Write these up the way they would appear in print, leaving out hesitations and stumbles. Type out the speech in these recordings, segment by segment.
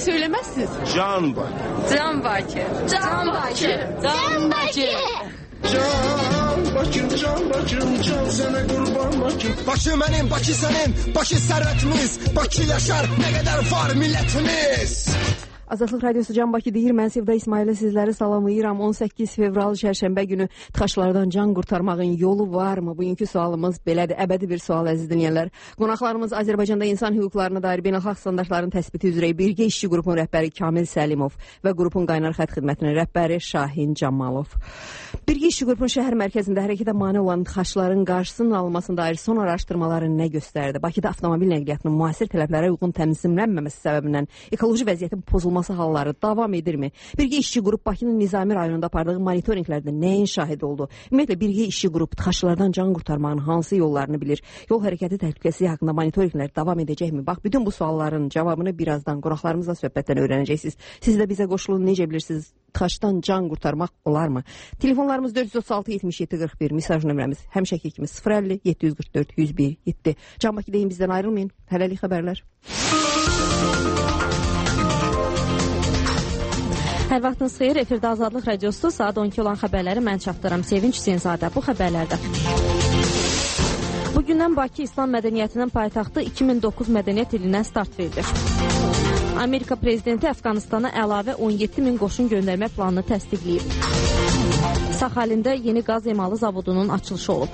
söylemezsiniz? Can Bakı. Can Bakı. Can Bakı. Can Bakı. Can Bakım, can Bakım, can sana kurban Bakım. Bakı benim, Bakı senin, Bakı servetimiz. Bakı yaşar, ne kadar var milletimiz. Azadlıq Radiosu Can Bakı deyir. Mən Sevda İsmail'e sizləri salamlayıram. 18 fevral şərşənbə günü tıxaçlardan can qurtarmağın yolu varmı? Bugünkü sualımız belədir. Əbədi bir sual əziz dinləyənlər. Qonaqlarımız Azərbaycanda insan hüquqlarına dair beynəlxalq standartların təsbiti üzrə Birgə İşçi qrupun rəhbəri Kamil Səlimov və qrupun qaynar xətt xidmətinin rəhbəri Şahin Camalov. Birgə İşçi qrupun şəhər mərkəzində hərəkətə mane olan tıxaçların qarşısının alınmasına dair son araşdırmaları nə göstərdi? Bakıda avtomobil nəqliyyatının müasir tələblərə uyğun tənzimlənməməsi səbəbindən ekoloji vəziyyətin pozulması halları davam edirmi? Birgə İşçi qrup Bakının Nizami rayonunda apardığı monitorinqlərdə nəyin şahidi oldu? Ümumiyyətlə Birgə İşçi qrup tıxaçlardan can qurtarmağın hansı yollarını bilir? Yol hərəkəti təhlükəsizliyi haqqında monitorinqlər davam edəcəkmi? Bax, bütün bu sualların cavabını birazdan qonaqlarımızla söhbətdən öyrənəcəksiniz. Siz də bizə qoşulun, necə bilirsiniz? Tıxaçdan can qurtarmaq olarmı? Telefonlarımız 436 77 41, mesaj nömrəmiz həmişəki kimi 050 744 101 7. Can Bakı deyin, bizdən ayrılmayın. Hələlik xəbərlər. Hər vaxtınız xeyir, efirdə Azadlıq Radiosu saat 12 olan xəbərləri mən çatdıram. Sevinç Hüseynzadə bu xəbərlərdə. Bugündən Bakı İslam mədəniyyətinin paytaxtı 2009 mədəniyyət ilindən start verilir. Amerika prezidenti Əfqanistana əlavə 17 min qoşun göndərmə planını təsdiqləyib. Saxalində yeni qaz emalı zavodunun açılışı olub.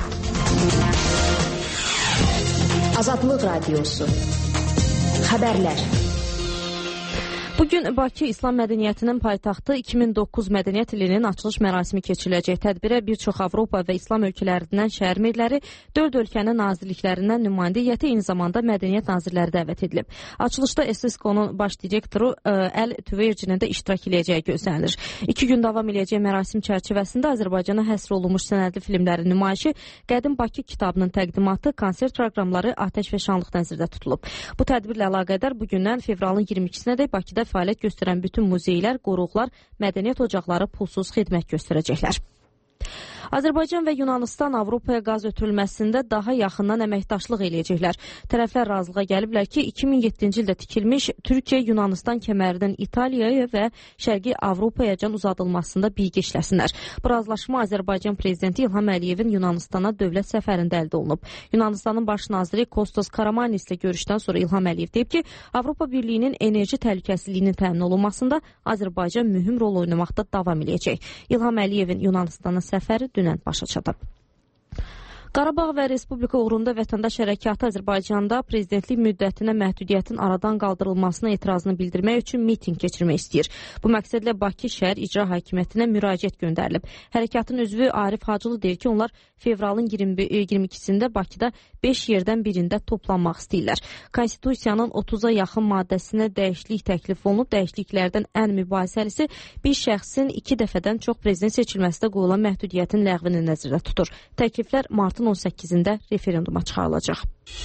Azadlıq Radiosu xəbərlər. Bugün Bakı İslam mədəniyyətinin paytaxtı 2009 mədəniyyət ilinin açılış mərasimi keçiriləcək. Tədbirə bir çox Avropa və İslam ölkələrindən şəhər merləri, 4 ölkənin nazirliklərindən nümayəndə heyəti, eyni zamanda mədəniyyət nazirləri dəvət edilib. Açılışda SSK-nun baş direktoru Əl Tüvercinin də iştirak edəcəyi gözlənilir. 2 gün davam edəcək mərasim çərçivəsində Azərbaycana həsr olunmuş sənədli filmlərin nümayişi, Qədim Bakı kitabının təqdimatı, konsert proqramları, atəş və şanlıq nəzərdə tutulub. Bu tədbirlə əlaqədar bugündən fevralın 22-nədək Bakıda fəaliyyət göstərən bütün muzeylər, qoruqlar, mədəniyyət ocaqları pulsuz xidmət göstərəcəklər. Azərbaycan və Yunanistan Avropaya qaz ötürülməsində daha yaxından əməkdaşlıq eləyəcəklər. Tərəflər razılığa gəliblər ki, 2007-ci ildə tikilmiş Türkiyə-Yunanistan kəmərinin İtaliyaya və Şərqi Avropaya can uzadılmasında birgə işləsinlər. Bu razılaşma Azərbaycan prezidenti İlham Əliyevin Yunanistana dövlət səfərində əldə olunub. Yunanistanın baş naziri Kostas Karamanlis ilə görüşdən sonra İlham Əliyev deyib ki, Avropa Birliyinin enerji təhlükəsizliyinin təmin olunmasında Azərbaycan mühüm rol oynamaqda davam eləyəcək. İlham Əliyevin Yunanistana səfəri dünən başa çatıb. Qarabağ və Respublika uğrunda vətəndaş hərəkatı Azərbaycanda prezidentlik müddətinə məhdudiyyətin aradan qaldırılmasına etirazını bildirmək üçün miting keçirmək istəyir. Bu məqsədlə Bakı şəhər icra hakimiyyətinə müraciət göndərilib. Hərəkatın üzvü Arif Hacılı deyir ki, onlar fevralın 22-sində Bakıda 5 yerdən birində toplanmaq istəyirlər. Konstitusiyanın 30-a yaxın maddəsinə dəyişiklik təklif olunub. Dəyişikliklərdən ən mübahisəlisi bir şəxsin 2 dəfədən çox prezident seçilməsində qoyulan məhdudiyyətin ləğvini nəzərdə tutur. Təkliflər martın 18-də referenduma çıxarılacaq.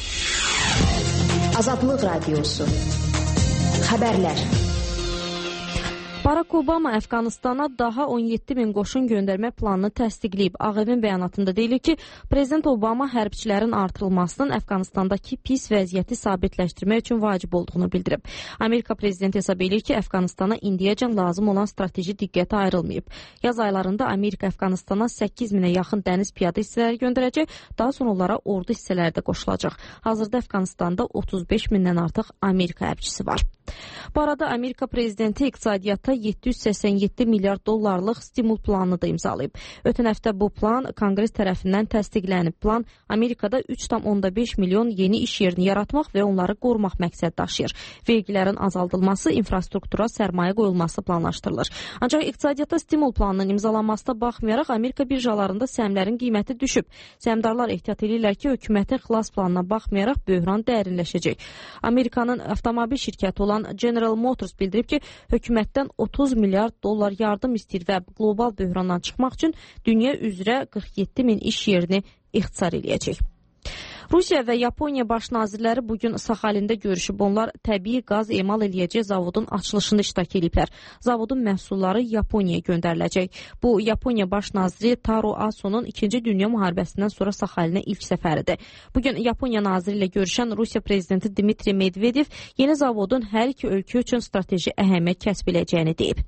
Azadlıq Radiosu xəbərlər. Barack Obama Əfqanistana daha 17 min qoşun göndərmə planını təsdiqləyib. Ağ Evin bəyanatında deyilir ki, Prezident Obama hərbçilərin artırılmasının Əfqanistandakı pis vəziyyəti sabitləşdirmək üçün vacib olduğunu bildirib. Amerika prezidenti hesab edir ki, Əfqanistana indiyəcən lazım olan strateji diqqətə ayrılmayıb. Yaz aylarında Amerika Əfqanistana 8 minə yaxın dəniz piyada hissələri göndərəcək, daha sonra onlara ordu hissələri də qoşulacaq. Hazırda Əfqanistanda 35 mindən artıq Amerika hərbçisi var. Bu arada Amerika prezidenti iqtisadiyyata 787 milyard dollarlıq stimul planını da imzalayıb. Ötən həftə bu plan Konqres tərəfindən təsdiqlənib. Plan Amerikada 3,5 milyon yeni iş yerini yaratmaq və onları qorumaq məqsəd daşıyır. Vergilərin azaldılması, infrastruktura sərmayə qoyulması planlaşdırılır. Ancaq iqtisadiyyata stimul planının imzalanmasına baxmayaraq Amerika birjalarında səhmlərin qiyməti düşüb. Səhmdarlar ehtiyat edirlər ki, hökumətin xilas planına baxmayaraq böhran dərinləşəcək. Amerikanın avtomobil şirkəti olan General Motors bildirib ki, hökumətdən 30 milyard dollar yardım istəyir və qlobal böhrandan çıxmaq üçün dünya üzrə 47 min iş yerini ixtisar eləyəcək. Rusiya və Yaponiya baş nazirləri bugün Saxalində görüşüb. Onlar təbii qaz emal eləyəcək zavodun açılışında iştirak ediblər. Zavodun məhsulları Yaponiyaya göndəriləcək. Bu, Yaponiya baş naziri Taro Aso'nun 2-ci Dünya müharibəsindən sonra Saxalinə ilk səfəridir. Bugün Yaponiya naziri ilə görüşən Rusiya prezidenti Dmitri Medvedev yeni zavodun hər iki ölkə üçün strateji əhəmiyyət kəsb edəcəyini deyib.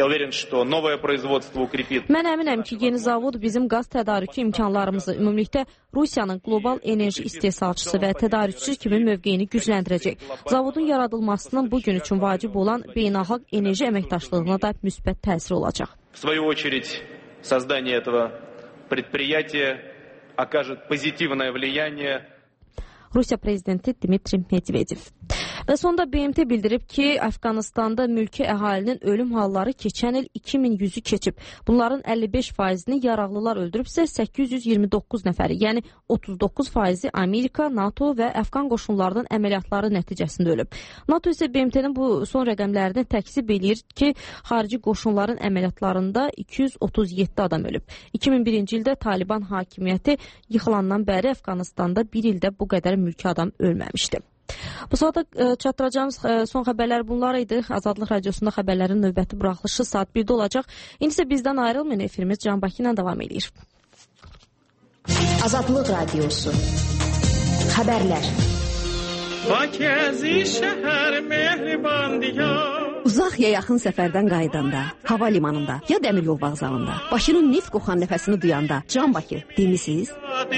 Mən əminəm ki, yeni zavod bizim qaz tədarükü imkanlarımızı, ümumilikdə Rusiyanın qlobal enerji istehsalçısı və tədarükçü kimi mövqeyini gücləndirəcək. Zavodun yaradılmasının bugün üçün vacib olan beynəlxalq enerji əməkdaşlığına da müsbət təsir olacaq. В свою очередь, создание этого предприятия окажет позитивное влияние. Rusiya prezidenti Dmitri Medvedev. Və sonda BMT bildirib ki, Əfqanistanda mülki əhalinin ölüm halları keçən il 2100-ü keçib. Bunların 55%-ni yaraqlılar öldürübsə 829 nəfəri, yəni 39%-i Amerika, NATO və Əfqan qoşunlarının əməliyyatları nəticəsində ölüb. NATO isə BMT-nin bu son rəqəmlərini təkzib edir ki, xarici qoşunların əməliyyatlarında 237 adam ölüb. 2001-ci ildə Taliban hakimiyyəti yıxılandan bəri Əfqanistanda bir ildə bu qədər mülki adam ölməmişdi. Bu sırada çatdıracağımız son xəbərlər bunlar idi. Azadlıq Radiosunda xəbərlərin növbəti buraxılışı saat 1-də olacaq. İndi isə bizdən ayrılmayın, efirimiz Can Bakı ilə davam edir. Azadlıq Radiosu. Xəbərlər. Bakızi şəhər mehriban diyar. Uzaq ya yaxın səfərdən qayıdanda, hava limanında ya dəmir yol vağzalında, Bakının neft qoxan nəfəsini duyanda Can Bakı demisiniz?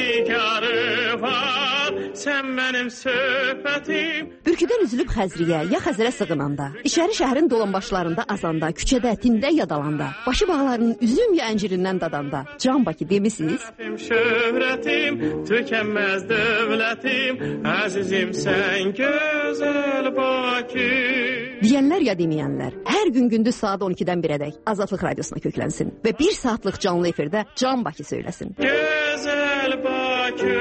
Sən mənim söhbətim. Bürküdən üzülüb Xəzriyə ya Xəzərə sığınanda, içəri şəhərin dolanbaşlarında azanda, küçədə, tində yadalanda, başı bağlarının üzüm ya əncirindən dadanda Can Bakı demisiniz? Şöhrətim, tükənməz dövlətim, əzizim sən gözəl Bakı. Deyənlər ya deməyənlər, hər gün gündüz saat 12-dən 1-ədək Azadlıq Radiosuna köklənsin və 1 saatlıq canlı efirdə Can Bakı söyləsin. Gözəl Bakı.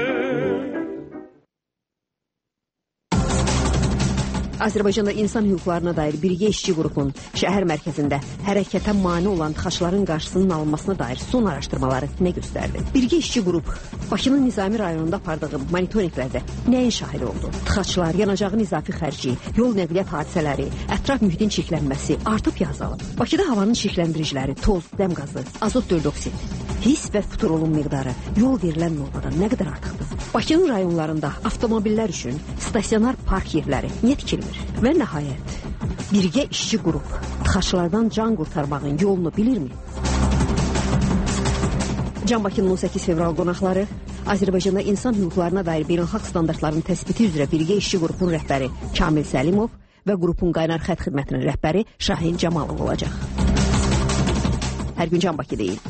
Azərbaycanda insan hüquqlarına dair birgə işçi qrupun şəhər mərkəzində hərəkətə mane olan tıxacların qarşısının alınmasına dair son araşdırmaları nə göstərdi? Birgə işçi qrup Bakının Nizami rayonunda apardığı monitorinqlərdə nəyin şahidi oldu? Tıxaclar, yanacağın izafi xərci, yol nəqliyyat hadisələri, ətraf mühitin çirklənməsi artıb ya azalıb. Bakıda havanın çirkləndiriciləri, toz, dəm qazı, azot dioksidi, his və futurolun miqdarı yol verilən normadan nə qədər artıqdır? Bakının rayonlarında avtomobillər üçün stasionar park yerləri niyə tikilmir? Və nəhayət, birgə işçi qrup tıxaclardan can qurtarmağın yolunu bilirmi? Can Bakının 18 fevral qonaqları Azərbaycanda insan hüquqlarına dair beynəlxalq standartların təsbiti üzrə birgə işçi qrupun rəhbəri Kamil Səlimov və qrupun qaynar xətt xidmətinin rəhbəri Şahin Camalov olacaq. Hər gün Can Bakı deyil.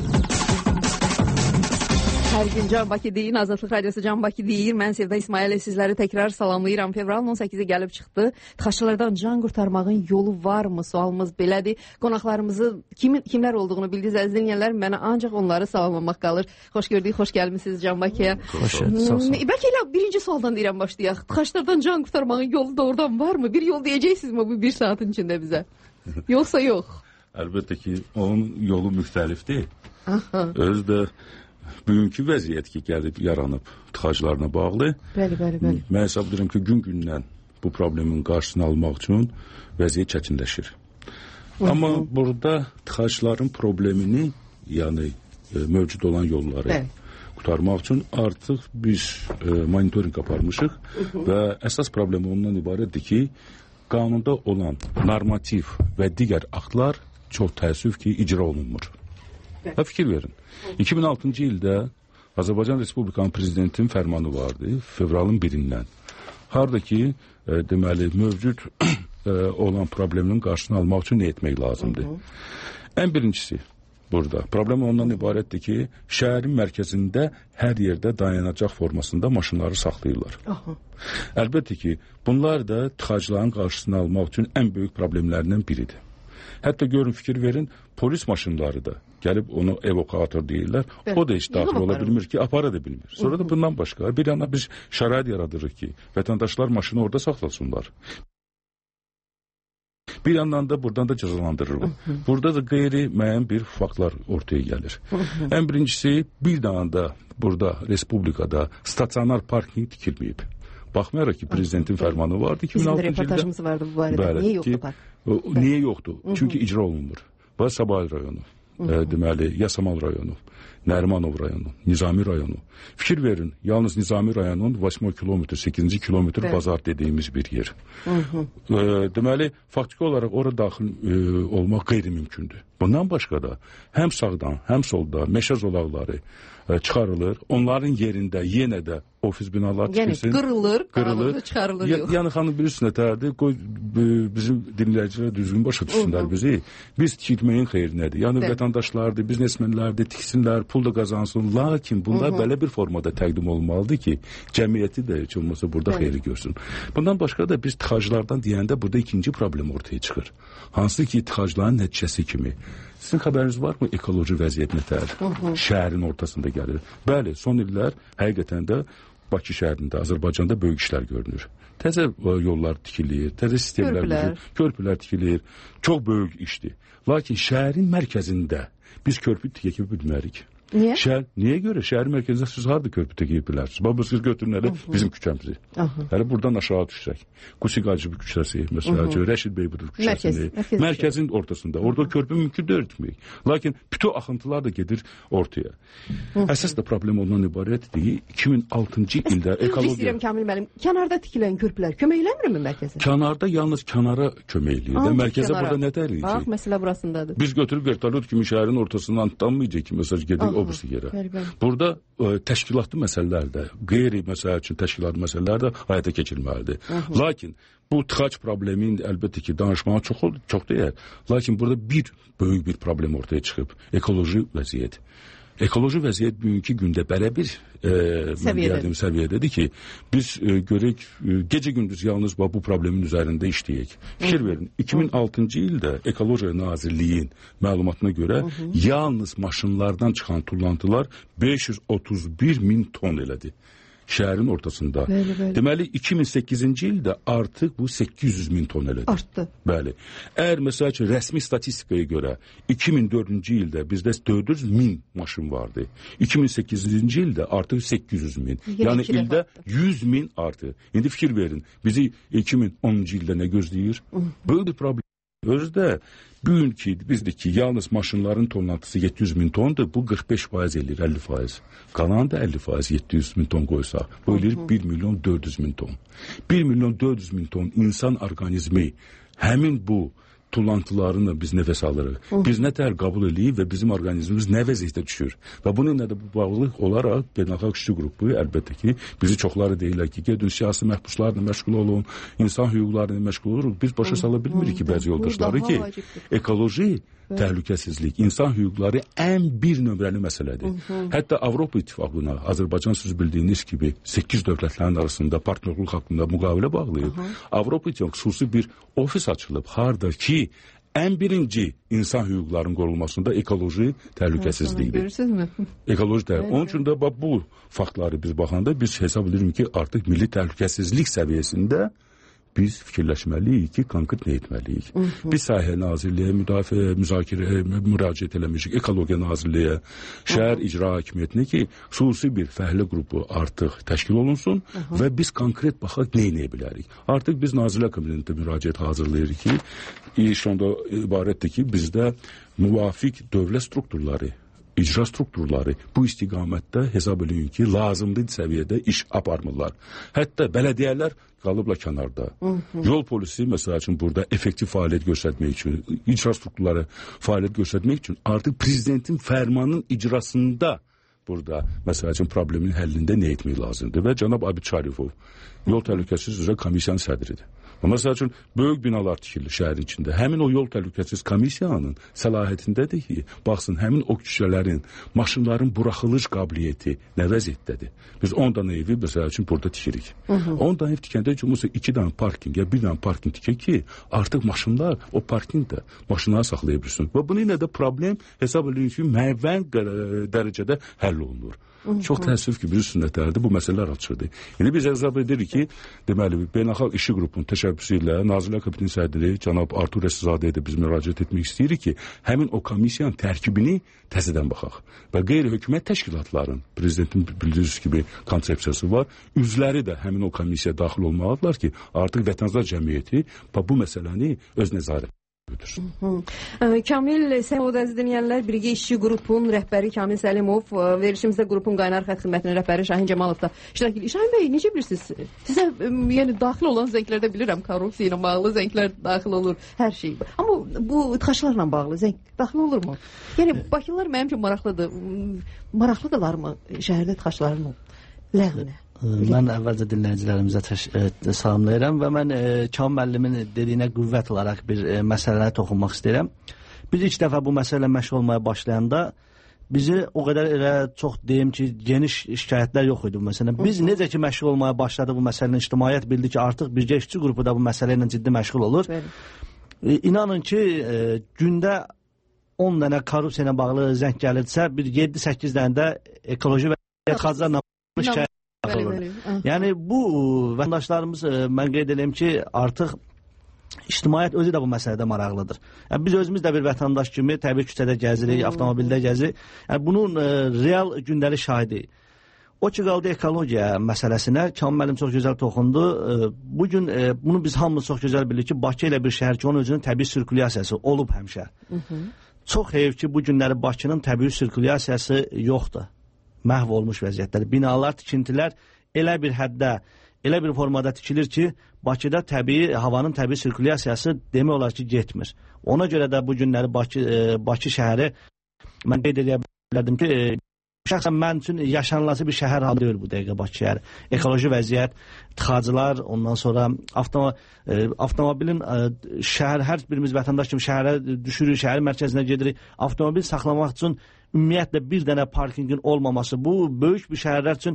Hər gün Can Bakı deyin, Azadlıq Radiosu Can Bakı deyir. Mən Sevda İsmailov sizləri təkrar salamlayıram. Fevralın 18-i gəlib çıxdı. Tıxaclardan can qurtarmağın yolu varmı? Sualımız belədir. Qonaqlarımızı kimlər olduğunu bildiniz, əziz dinləyənlər. Mənə ancaq onları salamlamaq qalır. Xoş gördük, xoş gəlmisiniz Can Bakıya. Bəlkə elə birinci sualdan deyirəm başlayaq. Tıxaclardan can qurtarmağın yolu doğrudan varmı? Bir yol deyəcəksinizmi bu 1 saatın içində bizə? Yoxsa yox? Əlbəttə ki, onun yolu müxtəlifdir. Özü də bugünkü vəziyyət ki, gəlib yaranıb tıxaclarına bağlı. Bəli. Mən hesab edirəm ki, gün-gündən bu problemin qarşısını almaq üçün vəziyyət çətinləşir. Amma burada tıxacların problemini, yəni mövcud olan yolları qurtarmaq üçün artıq biz monitorinq aparmışıq və əsas problemi ondan ibarətdir ki, qanunda olan normativ və digər aktlar çox təəssüf ki, icra olunmur. Və fikir verin. 2006-cı ildə Azərbaycan Respublikanın prezidentinin fərmanı vardı, fevralın 1-dən. Harada ki, deməli, mövcud olan problemin qarşısını almaq üçün nə etmək lazımdır? Ən birincisi burada. Problem ondan ibarətdir ki, şəhərin mərkəzində hər yerdə dayanacaq formasında maşınları saxlayırlar. Əlbəttə ki, bunlar da tıxacların qarşısını almaq üçün ən böyük problemlərindən biridir. Hətta görün, fikir verin, polis maşınları da gəlib onu evakuator deyirlər. O da heç daxil ola bilmir ki, apara da bilmir. Sonra da bundan başqa bir yana biz şərait yaradırıq ki, vətəndaşlar maşını orada saxlasınlar. Bir yandan da buradan da cəzalandırırıq. Burada da qeyri-müəyyən bir faktlar ortaya gəlir. Ən birincisi, bir daha da burada Respublikada stasionar parking tikilməyib. Baxmayaraq ki, prezidentin fərmanı vardı 2006-cı ildə. Bizim də reportajımız vardı bu barədə. Niyə yoxdur park? Niyə yoxdur? Çünki icra olunmur. Bu Sabah rayonu, deməli, Yasamal rayonu, Nərimanov rayonu, Nizami rayonu. Fikir verin, yalnız Nizami rayonunun 8 kilometr, 8-ci kilometr bazar dediğimiz bir yer. Deməli, faktiki olaraq oraya daxil olmaq qeyri-mümkündür. Bundan başqa da həm sağdan, həm solda meşə zolaqları çıxarılır. Onların yerində yenə də ofis binalar tikilsin. Yəni qırılır, çıxarılır yox. Yəni xanım bilirsin nətərdir? Qoy bizim dinləyicilər düzgün başa düşsünlər bizi. Biz tikilməyin xeyri nədir? Yəni vətəndaşlardır, biznesmenlərdir, tiksinlər, pul da qazansın. Lakin bunlar belə bir formada təqdim olmalıdır ki, cəmiyyəti də heç olmasa burada xeyri görsün. Bundan başqa da biz tıxaclardan deyəndə burada ikinci problem ortaya çıxır. Hansı ki, tıxacların nəticəsi kimi. Sizin xəbəriniz var mı ekoloji vəziyyət nətər? Şəhərin ortasında gəlir. Bəli, son illər həqiqətən də Bakı şəhərində, Azərbaycanda böyük işlər görünür. Təzə yollar tikilir, təzə sistemlər, körpülər tikilir. Çox böyük işdir. Lakin şəhərin mərkəzində biz körpü tikə bilmərik. Niyə? Niyə görə? Şəhərin mərkəzində siz harada körpü tikə bilərsiniz? Bax, siz götürün elə bizim küçəmizi. Hələ buradan aşağı düşsək. Qusigacı küçəsi, məsələn, Rəşid Beybudur küçəsini. Mərkəzin ortasında. Orada körpü mümkün deyil tikmək. Lakin bütün axıntılar da gedir ortaya. Əsas da problem ondan ibarətdir. 2006-cı ildə ekologiya... İstəyirəm Kamil müəllim, kənarda tikilən körpülər kömək eləmirmi mərkəzə? Kənarda yalnız kənara kömək eləyir. Mərkəzə burada nə dəyir? Bax, məsələ burasındadır. Biz götürüb vertolyot kimi şəhərin ortasından tutanmayacaq ki, məsəl gedək o birisi yerə. Burada təşkilatlı məsələlər də, qeyri-məsələ üçün təşkilatlı məsələlər də həyata keçirilməlidir. Lakin bu tıxac problemin əlbəttə ki, danışmağa çox deyər. Lakin burada böyük bir problem ortaya çıxıb. Ekoloji vəziyyət. Ekoloji vəziyyət bugünkü gündə belə bir səviyyədədir ki, biz görək, gecə-gündüz yalnız bu problemin üzərində işləyək. Fikir verin, 2006-cı ildə Ekologiya Nazirliyin məlumatına görə yalnız maşınlardan çıxan tullantılar 531 min ton elədi. Şəhərin ortasında. Deməli, 2008-ci ildə artıq bu 800 min ton elədi. Artdı. Bəli. Əgər, məsəl üçün, rəsmi statistikaya görə 2004-cü ildə bizdə 400 min maşın vardı. 2008-ci ildə artıq 800 min. Yəni, ildə 100 min artı. İndi fikir verin, bizi 2010-cu ildə nə gözləyir? Böyük bir problem. Özdə bugünkü bizdə ki, yalnız maşınların tonlantısı 700 min tondur, bu 45% eləyir, 50%. Qalan da 50% 700 min ton qoysaq, bu eləyir 1 milyon 400 min ton. 1 milyon 400 min ton insan orqanizmi həmin bu tullantılarını biz nəfəs alırıq. Biz nə tər qəbul edib və bizim orqanizmimiz nə vəziyyətdə düşür. Və bununla da bağlı olaraq beynəlxalq işçi qrupu əlbəttə ki, bizi çoxları deyirlər ki, gedin siyasi məhbuslarla məşğul olun, insan hüquqlarla məşğul oluruq. Biz başa sala bilmirik ki, bəzi yoldaşları ki, ekoloji təhlükəsizlik, insan hüquqları ən bir nömrəli məsələdir. Hətta Avropa İttifaqına, Azərbaycan siz bildiyiniz kimi 8 dövlətlərin arasında partnerlik haqqında müqavilə bağlayıb. Avropa İttifaqı xüsusi bir ofis açılıb. Harda ki, ən birinci insan hüquqlarının qorunmasında ekoloji təhlükəsizlikdir. Görürsünüzmü? Ekoloji təhlükəsizlik. Onun üçün də bu faktları biz baxanda biz hesab edirik ki, artıq milli təhlükəsizlik səviyyəsində biz fikirləşməliyik ki, konkret nə etməliyik? Biz Səhiyyə Nazirliyə müraciət eləmişik, Ekologiya Nazirliyə, Şəhər İcra Hakimiyyətinə ki, xüsusi bir fəhlə qrupu artıq təşkil olunsun və biz konkret baxaq nə edə bilərik. Artıq biz Nazirlər Kabinetində müraciət hazırlayırıq ki, iş onda ibarətdir ki, bizdə müvafiq dövlət strukturları, icra strukturları bu istiqamətdə hesab edin ki, lazımlı səviyyədə iş aparmırlar. Hətta bələdiyyələr qalıbla kənarda. Yol polisi, məsəl üçün, burada effektiv fəaliyyət göstərmək üçün, icra strukturları fəaliyyət göstərmək üçün artıq prezidentin fərmanının icrasında burada, məsəl üçün, problemin həllində nə etmək lazımdır? Və cənab Abid Şarifov, yol təhlükəsizliyi üzrə komissiyanın sədridir. Məsəl üçün, böyük binalar tikilir şəhərin içində. Həmin o yol təhlükəsizliyi komissiyanın səlahiyyətindədir ki, baxsın, həmin o küçələrin, maşınların buraxılış qabiliyyəti nə vəziyyətdədir? Biz 10 dana evi, məsəl üçün, burada tikirik. 10 dana ev tikəndə cümləsə 2 dana parking, ya 1 dana parking tikək ki, artıq maşınlar o parkingdə maşınları saxlayabilirsin. Və bununla da problem hesab edilir ki, müəyyən dərəcədə həll olunur. Çox təəssüf ki, bir sünnətlərdə bu məsələlər açıldı. İndi biz hesab edirik ki, deməli, Beynəlxalq İşçi Qrupunun təşəbbüsü ilə Nazirlər Kabinetinin sədri cənab Artur Əsizadəyə biz müraciət etmək istəyirik ki, həmin o komissiyanın tərkibini təzədən baxaq. Və qeyri-hökumət təşkilatların, prezidentin bildiyiniz kimi konsepsiyası var, üzvləri də həmin o komissiyaya daxil olmalıdırlar ki, artıq vətəndaş cəmiyyəti bu məsələni öz nəzarət. Kamil Səmud əziz dinləyənlər, Birgə İşçi Qrupun rəhbəri Kamil Səlimov, verilişimizdə qrupun qaynar xətt xidmətinin rəhbəri Şahin Cəmalov da iştirak edir. Şahin bəy, necə bilirsiniz? Sizə yəni daxil olan zənglərdə bilirəm, korrupsiya ilə bağlı zənglər daxil olur, hər şey. Amma bu tıxaçlarla bağlı zəng daxil olurmu? Yəni Bakılılar mənim üçün maraqlıdır. Maraqlıdırlarmı şəhərdə tıxaçların ləğvinə? Mən əvvəlcə dinləyicilərimizə salamlayıram və mən Kamil müəllimin dediyinə qüvvət olaraq bir məsələyə toxunmaq istəyirəm. Biz ilk dəfə bu məsələlə məşğul olmaya başlayanda bizi o qədər elə çox deyim ki, geniş şikayətlər yox idi bu məsələdən. Biz necə ki məşğul olmaya başladı bu məsələnin, ictimaiyyət bildi ki, artıq Birgə İşçi Qrupu da bu məsələ ilə ciddi məşğul olur. İnanın ki, gündə 10 dənə korrupsiya ilə bağlı zəng gəlirsə, bir 7-8 dənə də ekoloji və xarclarla şikayət. Yəni bu vətəndaşlarımız, mən qeyd edeyim ki, artıq ictimaiyyət özü də bu məsələdə maraqlıdır. Yəni, biz özümüz də bir vətəndaş kimi təbii küçədə gəzirik, avtomobildə gəzirik. Yəni, bunun real gündəlik şahidiyik. O ki, qaldı ekologiya məsələsinə, Kamil müəllim çox gözəl toxundu. Bugün bunu biz hamımız çox gözəl bilirik ki, Bakı elə bir şəhər ki, onun özünün təbii sirkulyasiyası olub həmişə. Çox heyif ki, bu günləri Bakının təbii sirkulyasiyası yoxdur. Məhv olmuş vəziyyətləri. Binalar, tikintilər elə bir həddə, elə bir formada tikilir ki, Bakıda havanın təbii sirkulyasiyası demək olar ki, getmir. Ona görə də bu günləri Bakı şəhəri, mən qeyd edə bilərdim ki, şəxsən mən üçün yaşanılası bir şəhər halı deyil bu dəqiqə Bakı şəhəri. Ekoloji vəziyyət, tıxacılar, ondan sonra avtomobilin şəhər, hər birimiz vətəndaş kimi şəhərə düşürük, şəhərin mərkəzinə gedirik. Avtomobil saxlamaq üçün ümumiyyətlə bir dənə parkingin olmaması, bu böyük bir şəhərlər üçün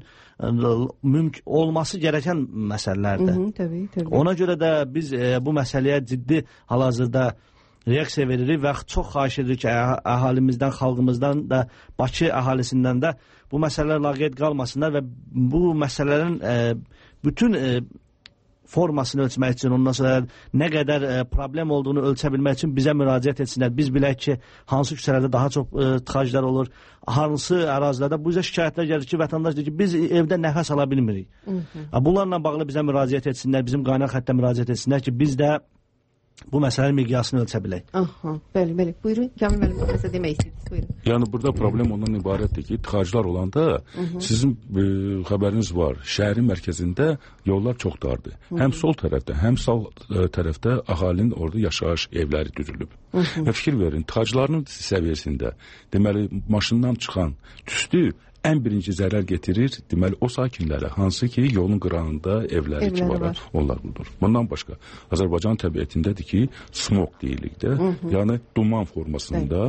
olması gerəkən məsələlərdir. Təbii. Ona görə də biz bu məsələyə ciddi hal-hazırda reaksiya veririk və çox xahiş edirik ki, əhalimizdən, xalqımızdan da, Bakı əhalisindən də bu məsələlər laqeyd qalmasınlar və bu məsələlərin bütün formasını ölçmək üçün, ondan sonra nə qədər problem olduğunu ölçə bilmək üçün bizə müraciət etsinlər. Biz bilək ki, hansı küçələrdə daha çox tıxaclar olur, hansı ərazilərdə bu şikayətlər gəlir ki, vətəndaş deyir ki, biz evdə nəfəs ala bilmirik. Bunlarla bağlı bizə müraciət etsinlər, bizim qaynar xəttə müraciət etsinlər ki, biz də bu məsələnin miqyasını ölçə bilək. Bəli. Buyurun, Kamil müəllim, nəsə demək istəyirsiniz, buyurun. Yəni, burada problem ondan ibarətdir ki, tıxaclar olanda sizin xəbəriniz var, şəhərin mərkəzində yollar çox dardır. Həm sol tərəfdə, həm sağ tərəfdə əhalinin orada yaşayış evləri düzülüb. Və fikir verin, tıxacların səviyyəsində, deməli, maşından çıxan tüstü ən birinci zərər getirir, deməli, o sakinlərə, hansı ki, yolun qırağında evləri ki var, onlar budur. Bundan başqa, Azərbaycan təbiətindədir ki, smog deyilik də, yəni duman formasında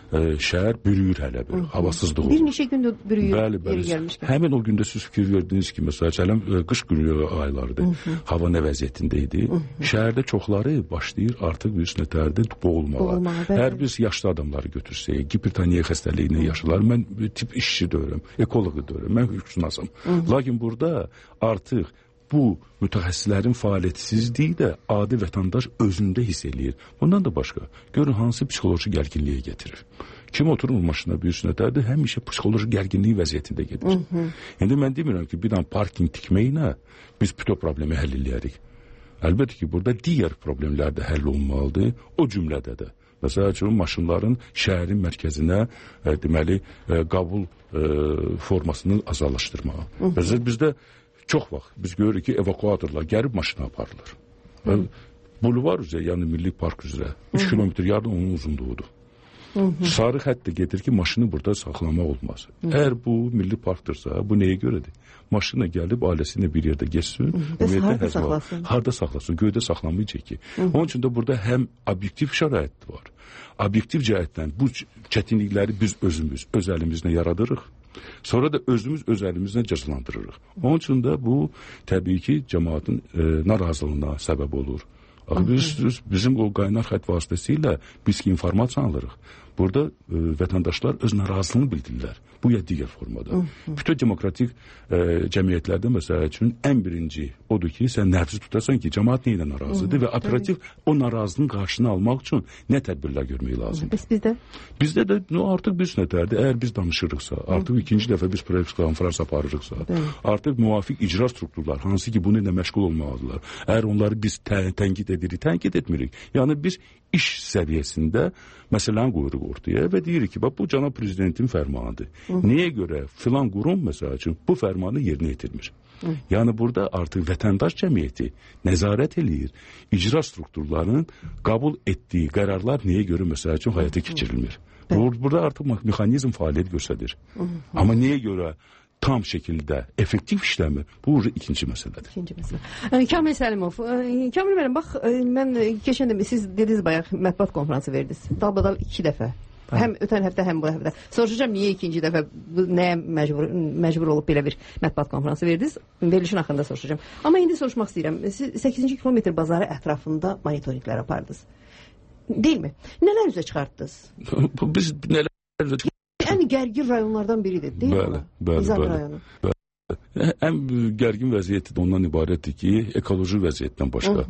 şəhər bürüyür hələ bir, havasızlıq olur. Bir neçə gündür bürüyür, yeri gəlmişkən. Həmin o gündə siz fikir verdiniz ki, məsələn, qış günü aylarıdır, hava nə vəziyyətində idi, şəhərdə çoxları başlayır artıq bir nətərdə boğulmağa. Hər biz yaşlı adamları götürsək, hipertoniya xəstəliyini yaşırlar, mən tip işçi deyirəm, ekoloqu deyirəm, mən hüquqşünasam. Lakin burada artıq bu mütəxəssislərin fəaliyyətsizliyi də adi vətəndaş özündə hiss eləyir. Bundan da başqa, görün hansı psixoloji gərginliyə getirir. Kim oturur maşına bir sünətlərdə həmişə psixoloji gərginliyi vəziyyətində gedir. İndi mən demirəm ki, bir dənə parking tikməklə biz bütün problemi həll eləyərik. Əlbəttə ki, burada digər problemlər də həll olmalıdır, o cümlədə də. Məsələn üçün, maşınların şəhərin mərkəzinə, deməli, qəbul formasını azallaşdırmağa. Məsələn, bizdə çox vaxt biz görürük ki, evakuatorlar gəlib maşına aparılır. Bulvar üzrə, yəni Milli Park üzrə 3 kilometr yardım onun uzunluğudur. Sarı xətt də gedir ki, maşını burada saxlamaq olmaz. Əgər bu Milli Parkdırsa, bu nəyə görədir? Maşına gəlib ailəsinə bir yerdə geçsin, harda saxlasın, göydə saxlamayacaq ki. Onun üçün də burada həm obyektiv şərait var. Obyektiv cəhətdən bu çətinlikləri biz özümüz, öz əlimizlə yaradırıq. Sonra da özümüz öz əlimizlə cəzalandırırıq. Onun üçün də bu, təbii ki, cəmaatın narazılığına səbəb olur. Bizim o qaynar xətt vasitəsilə biz ki informasiya alırıq. Burada vətəndaşlar öz narazılığını bildirirlər. Bu ya digər formada. Bütün demokratik cəmiyyətlərdə məsəl üçün ən birinci odur ki, sən nəfsi tutasan ki, cəmaət nə ilə narazıdır və operativ o narazılığın qarşısını almaq üçün nə tədbirlər görmək lazımdır. Bəs bizdə? Bizdə də artıq biz nətərdir? Əgər biz danışırıqsa, artıq ikinci dəfə biz konfrans aparırıqsa, artıq müvafiq icra strukturlar, hansı ki, bunu ilə məşğul olmalıdırlar. Əgər onları biz tənqid edirik, tənqid etmirik. Yəni biz iş səviyyəsində məsələni qoyuruq ortaya və deyirik ki, bax, bu cənab prezidentin fərmanıdır. Nəyə görə filan qurum, məsəl üçün, bu fərmanı yerinə yetirmir? Yəni burada artıq vətəndaş cəmiyyəti nəzarət eləyir. İcra strukturlarının qəbul etdiyi qərarlar nəyə görə, məsəl üçün, həyata keçirilmir? Burada artıq mexanizm fəaliyyət göstərir. Amma nəyə görə tam şəkildə effektiv işləmir? Bu ikinci məsələdir. İkinci məsələ. Kamil Səlimov, Kamil müəllim, bax, mən keçən də siz dediniz bayaq mətbuat konfransı verdiniz. Dalbadal 2 dəfə. Həm ötən həftə, həm bu həftə. Soruşacağam, niyə ikinci dəfə nəyə məcbur olub belə bir mətbuat konfransı verdiniz? Verilişin haqqında soruşacağım. Amma indi soruşmaq istəyirəm. Siz 8-ci kilometr bazarı ətrafında monitorinqlər apardınız. Deyilmi? Nələr üzə çıxartdınız? Biz nələr üzə çıxartdınız? Ən gərgin rayonlardan biridir, deyil mi? Bəli. Ən gərgin vəziyyəti də ondan ibarətdir ki, ekoloji vəziyyətdən başqa.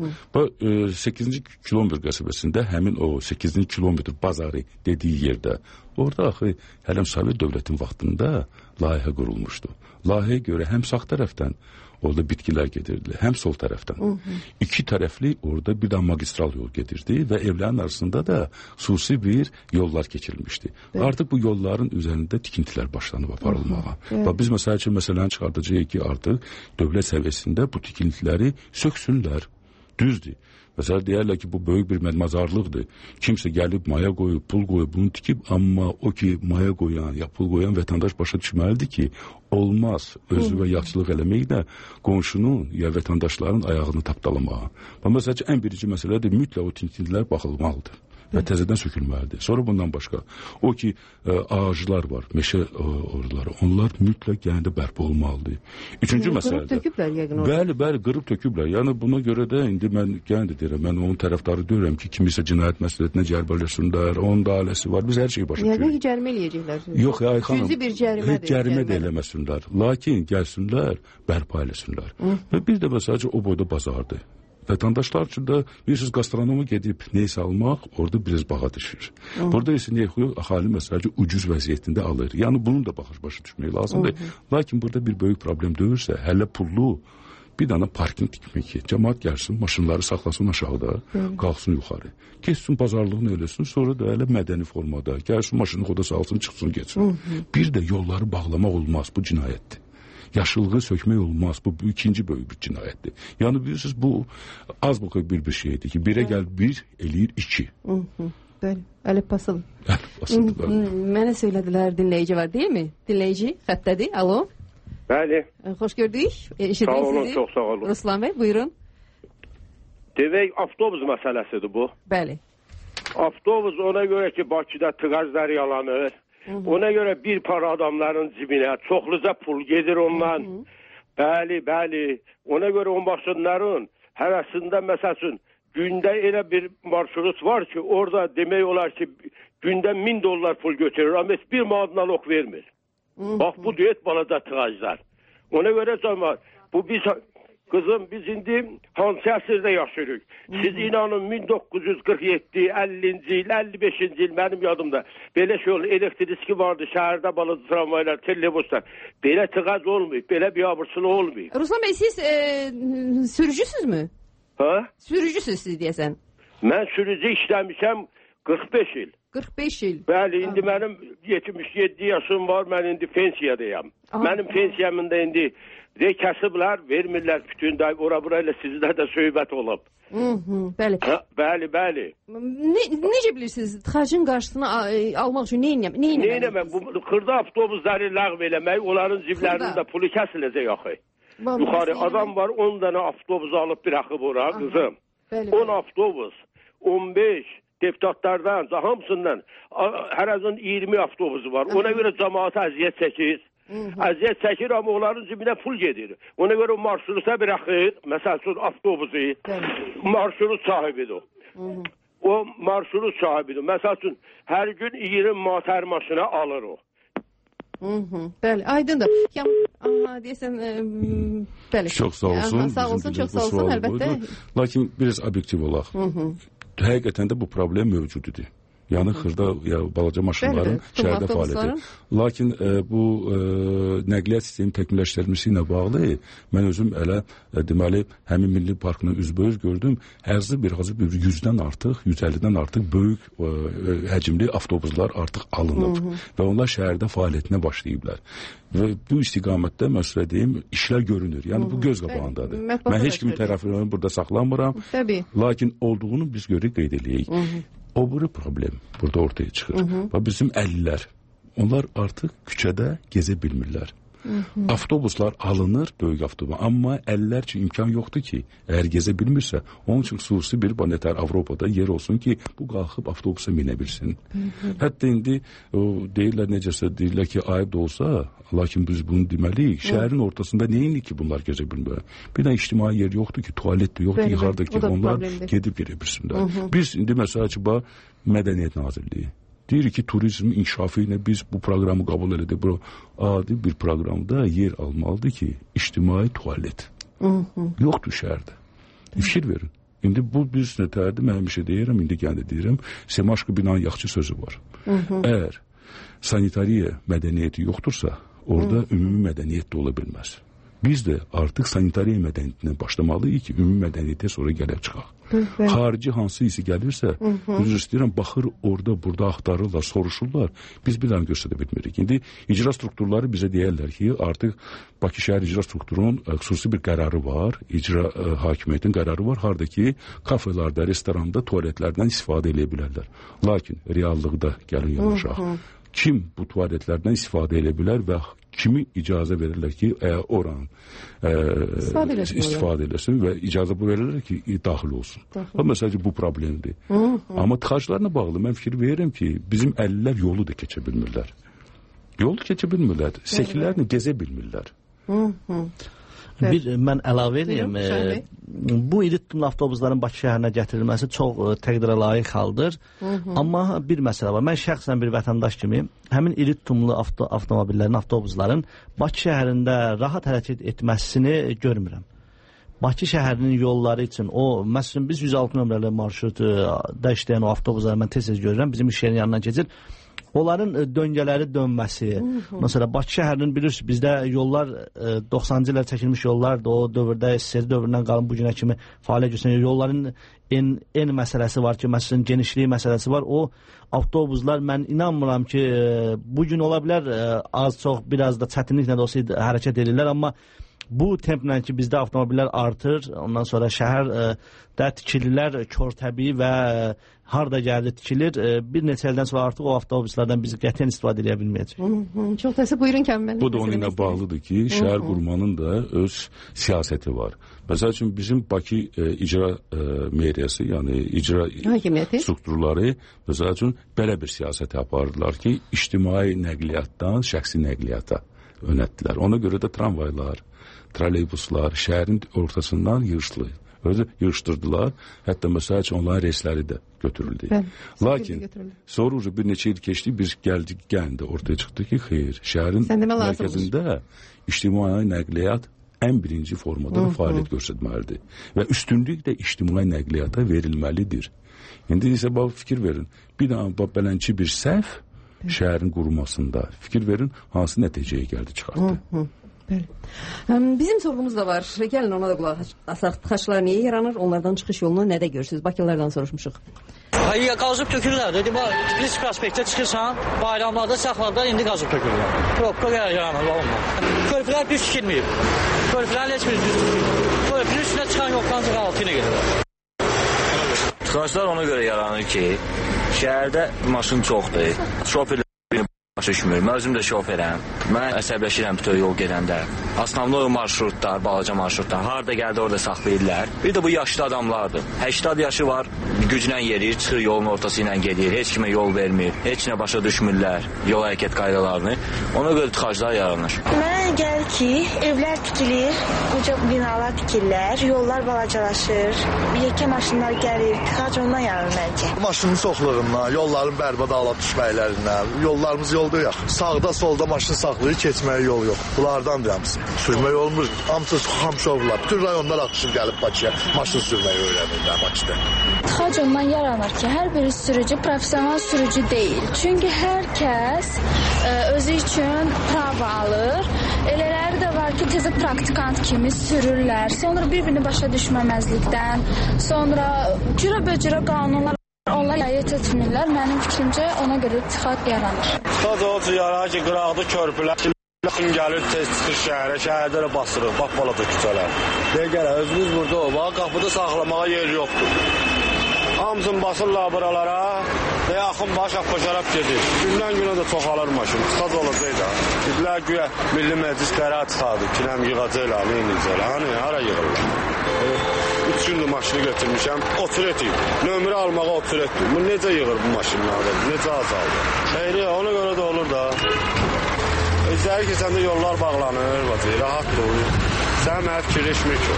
8-ci kilometr qəsəbəsində həmin o 8-ci kilometr bazarı dediyi yerdə, orada axı hələm Sovet dövlətin vaxtında layihə qurulmuşdu. Layihəyə görə həm sağ tərəfdən orada bitkilər gedirdi, həm sol tərəfdən. İki tərəfli orada bir də magistral yol gedirdi və evlərin arasında da xüsusi bir yollar keçirilmişdi. Artıq bu yolların üzərində tikintilər başlanıb aparılmağa. Və biz məsələni çıxardacağıq ki, artıq dövlət səviyyəsində bu tikintiləri söksünlər. Düzdür. Məsələn, deyərlər ki, bu böyük bir məzarlıqdır. Kimsə gəlib maya qoyub, pul qoyub, bunu tikib, amma o ki, maya qoyan, ya pul qoyan vətəndaş başa düşməlidir ki, olmaz özü və yaxşılıq eləməklə qonşunun ya vətəndaşların ayağını tapdalamağa. Məsələn, ən birinci məsələdir, mütləq o tikintilər baxılmalıdır və təzədən sökülməlidir. Sonra bundan başqa, o ki, ağaclar var, meşə orduları, onlar mütləq yəni də bərpa olmalıdır. Üçüncü məsələdir. Qırıb töküblər yəqin orada. Bəli, qırıb töküblər. Yəni buna görə də indi mən yəni də deyirəm, mən onun tərəfdarı deyirəm ki, kimisə cinayət məsuliyyətinə cəlb eləsinlər, onun da ailəsi var, biz hər şeyi başa düşürük. Yəqin ki, cərimə eləyəcəklər. Yox, ay xanım. Cüzi bir cərimədir. Cərimə də eləməsinlər. Lakin gəlsinlər, bərpa eləsinlər. Və bir də sadəcə o boyda bazardır. Vətəndaşlar üçün də bilirsiniz, qastronoma gedib neysə almaq orada biraz baha düşür. Burada isə nə yox, əhali məsələcə ucuz vəziyyətində alır. Yəni bunun da başa düşmək lazımdır. Lakin burada bir böyük problem deyirsə, hələ pullu bir dana parking tikmək ki, cəmaət gəlsin, maşınları saxlasın aşağıda, qalxsın yuxarı. Keçsin bazarlığını eləsin, sonra da elə mədəni formada, gəlsin maşını xoda salsın, çıxsın, geçsin. Bir də yolları bağlamaq olmaz, bu cinayətdir. Yaşıllığı sökmək olmaz. Bu ikinci böyük bir cinayətdir. Yəni bilirsiniz, bu az bu bir şeydir ki, birə gəl bir, eləyir iki. Bəli, Əlif Basılov. Mənə söylədilər, dinləyici var, deyil mi? Dinləyici xəttədir, alo. Bəli. Xoş gördük. Sağ olun, çox sağ olun. Ruslan bəy, buyurun. Demək, avtobus məsələsidir bu. Bəli. Avtobus ona görə ki, Bakıda tıqazlar yalanır. Ona görə bir para adamların cibinə çoxluca pul gedir ondan. Bəli. Ona görə o maşınların hərəsində məsəl üçün gündə elə bir marşrut var ki, orada demək olar ki, gündə $1000 pul götürür, amma heç bir manat naloq vermir. Bax, bu deyət balaca tıqaclar. Ona görə cəmaət, bu biz... Kızım, biz indi hansı əsrdə yaşayırıq? Siz inanın 1947, 50-ci il, 55-ci il mənim yadımda belə şey olur, elektriki vardı, şəhərdə balaca tramvaylar, telebuslar. Belə tıqac olmayıb, belə biabırsılı olmayıb. Ruslan bəy, siz sürücüsünüzmü? Ha? Sürücüsünüz siz deyəsən. Mən sürücü işləmişəm 45 il. 45 il. Bəli, indi mənim 77 yaşım var, mən indi pensiyadayam. Mənim pensiyamında indi kəsiblər, vermirlər bütün day, ora-bura ilə sizdə də söhbət olub. Bəli. Bəli. Necə bilirsiniz, tıxacın qarşısını almaq üçün neynəmək? Xırda avtobusları ləğv eləmək, onların ciblərində pulu kəsiləcək axı. Yuxarı adam var, 10 dənə avtobus alıb bıraxıb ora, qızım. 10 avtobus, 15 deputatlardan, hamısından hər azından 20 avtobusu var. Ona görə cəmaata əziyyət çəkir. Əziyyət çəkir, amma onların cibinə pul gedir. Ona görə marşruta bıraxır, məsəl üçün avtobusu, marşrut sahibidir o. O marşrut sahibidir. Məsəl üçün hər gün 20 manat hər maşına alır o. Bəli, aydındır. Deyəsən, bəli. Çox sağ olsun. Sağ olsun, çox sağ olsun, əlbəttə. Lakin biraz obyektiv olaq. Həqiqətən də bu problem mövcud idi. Yəni xırda ya balaca maşınların şəhərdə fəaliyyəti. Lakin bu nəqliyyat sistemi təkmilləşdirilməsi ilə bağlı mən özüm elə deməli həmin milli parkını üzbəüz gördüm. Hərzı bir 100-dən artıq, 150-dən artıq böyük həcmli avtobuslar artıq alınıb və onlar şəhərdə fəaliyyətinə başlayıblar. Və bu istiqamətdə məsələ deyim, işlər görünür. Yəni bu göz qabağındadır. Mən heç kimin tərəfindən burada saxlanmıram. Lakin olduğunu biz görək qeyd edək. O biri problem burada ortaya çıxır. Və bizim əlillər, onlar artıq küçədə gezə bilmirlər. Avtobuslar alınır, böyük avtobus. Amma əlillər üçün imkan yoxdur ki, əgər gezə bilmirsə, onun üçün xüsusi bir planetər Avropada yer olsun ki, bu qalxıb avtobusa minə bilsin. Hətta indi deyirlər necəsə, deyirlər ki, ayıb da olsa, lakin biz bunu deməliyik, şəhərin ortasında neyindir ki, bunlar gezə bilmir? Bir də ictimai yer yoxdur ki, tualet də yoxdur, yıxardır ki, onlar gedib gelə bilsinlər. Biz indi məsələ ki, Mədəniyyət Nazirliyi deyir ki, turizm inkişafı ilə biz bu proqramı qəbul edirik. Bu adi bir proqramda yer almalıdır ki, ictimai tualet yoxdur şəhərdə. Fikir verin. İndi bu biz nətərdir, mən həmişə deyirəm, indi gəndə deyirəm, Semaşqı binanın yaxşı sözü var. Əgər sanitariya mədəniyyəti yoxdursa, orada ümumi mədəniyyət də ola bilməz. Biz də artıq sanitariya mədəniyyətindən başlamalıyıq ki, ümumi mədəniyyətə sonra gəlib çıxaq. Xarici hansı isi gəlirsə, üzr istəyirəm, baxır orada, burada axtarırlar, soruşurlar. Biz bir dənə göstərə bilmirik. İndi icra strukturları bizə deyərlər ki, artıq Bakı şəhər icra strukturunun xüsusi bir qərarı var, icra hakimiyyətin qərarı var, harada ki, kafelərdə, restoranda, tualetlərdən istifadə edə bilərlər. Lakin reallıqda gəlin yanaşaq. Kim bu tualetlərdən istifadə edə bilər və kimi icazə verirlər ki, oranın istifadə eləsin və icazə bu verirlər ki, daxil olsun. Məsələn, bu problemdir. Amma tıxaclarına bağlı mən fikir verirəm ki, bizim əlillər yolu da keçə bilmirlər. Yolu keçə bilmirlər, seklərlə gezə bilmirlər. Mən əlavə edeyim, bu iri tutumlu avtobusların Bakı şəhərinə gətirilməsi çox təqdirə layiq haldır. Amma bir məsələ var. Mən şəxsən bir vətəndaş kimi həmin iri tutumlu avtomobillərin, avtobusların Bakı şəhərində rahat hərəkət etməsini görmürəm. Bakı şəhərinin yolları üçün məsələn biz 106 nömrəli marşrutda işləyən o avtobusları mən tez-tez görürəm, bizim iş yerinin yanından keçir. Onların döngələri dönməsi, məsələn, Bakı şəhərinin bilirsiniz, bizdə yollar 90-cı illər çəkilmiş yollardır, o dövrdə SSR dövründən qalın bu günə kimi fəaliyyət göstərən yolların en məsələsi var ki, məsələn, genişliyi məsələsi var. O avtobuslar mən inanmıram ki, bugün ola bilər az-çox, biraz da çətinliklə də olsa hərəkət edirlər, amma bu templə ki, bizdə avtomobillər artır, ondan sonra şəhərdə tikililər, körtəbii və harda gəldi tikilir, bir neçə ildən sonra artıq o avtobuslardan biz qətiyyən istifadə edə bilməyəcək. Çox təəssüf, buyurun Kəmbəl. Bu da onun ilə bağlıdır ki, şəhər qurmanın da öz siyasəti var. Məsəl üçün bizim Bakı icra meriyası, yəni icra strukturları məsəl üçün belə bir siyasəti apardılar ki, ictimai nəqliyyatdan şəxsi nəqliyyata yönəltdilər. Ona görə də tramvaylar, trolleybuslar şəhərin ortasından yığışdırdılar. Hətta məsəl üçün onların reysləri də götürüldü. Lakin sonra bir neçə il keçdi, biz gəldik, ortaya çıxdı ki, xeyr, şəhərin mərkəzində ictimai nəqliyyat ən birinci formada fəaliyyət göstərməlidir. Və üstünlük də ictimai nəqliyyata verilməlidir. İndi isə fikir verin, bir dənə belənçi bir səhv şəhərin qurulmasında fikir verin, hansı nəticəyə gəldi, çıxartdı. Bizim sorğumuz da var. Gəlin ona da qulaq asaq. Tıxaclar niyə yaranır? Onlardan çıxış yolunu nədə görürsünüz? Bakılardan soruşmuşuq. Qazıb tökürlər. Dedim, Tiflis prospektə çıxırsan, bayramlarda, səxlarda indi qazıb tökürlər. Probka yaranır, olmaz. Körpülər düz tikilməyib. Körpülərin heç bir düz tikilməyib. Körpünün üstünə çıxan yoxdan 6 ilə gedirlər. Tıxaclar ona görə yaranır ki, şəhərdə maşın çoxdur. Şoferlər düşmür. Mən özüm də şoferəm. Mən əsəbləşirəm bütün yol gedəndə. Asnavlı marşrutlar, balaca marşrutlar harda gəldi orada saxlayırlar. Bir də bu yaşlı adamlardır. 80 yaşı var, güclə yeriyir, çıxır yolun ortası ilə gedir. Heç kimə yol vermir, heç nə başa düşmürlər yol hərəkət qaydalarını. Ona görə tıxaclar yaranır. Mənə gəlir ki, evlər tikilir, uca binalar tikirlər, yollar balacalaşır, yekə maşınlar gəlir, tıxac ondan yaranır məncə. Maşının çoxluğundan, yolların bərbad alıb düşməklərindən, yollarımız yolda yox. Sağda, solda maşın saxlayır, keçməyə yol yox. Bunlardan hamısı. Sürmək olmur, hamısı xamşovlar. Bütün rayonlar axışıb gəlib Bakıya maşın sürməyi öyrənirlər Bakıda. Tıxac ondan yaranır ki, hər bir sürücü profesional sürücü deyil. Çünki hər kəs özü üçün prava alır. Elələri də var ki, tezə praktikant kimi sürürlər. Sonra bir-birini başa düşməməzlikdən, sonra cürə-böcürə qanunlar onlar riayət etmirlər. Mənim fikrimcə ona görə tıxac yaranır. Tıxac o yarar ki, qıraqda körpülər kim gəlir tez çıxır şəhərə, şəhərdə də basırıq, bax balaca küçələr. Deyə gələ, özümüz burada o, bax qapıda saxlamağa yer yoxdur. Hamısını basırlar buralara və yaxın baş qoşaraq gedir. Gündən günə də çoxalır maşın, tıxac olacaq da. Dedilər güya Milli Məclis qərar çıxardı, kiləm yığacaqlar, neyniyəcəklər, hani, hara yığırlar. 3 gündür maşını götürmüşəm, otur etiyim. Nömrə almağa otur etdim. Bu necə yığır bu maşınları, necə azaldı? Xeyri, ona görə də olur da. Özləri ki, səndə yollar bağlanır, rahat dur. Sən mənə fikirləşmir ki.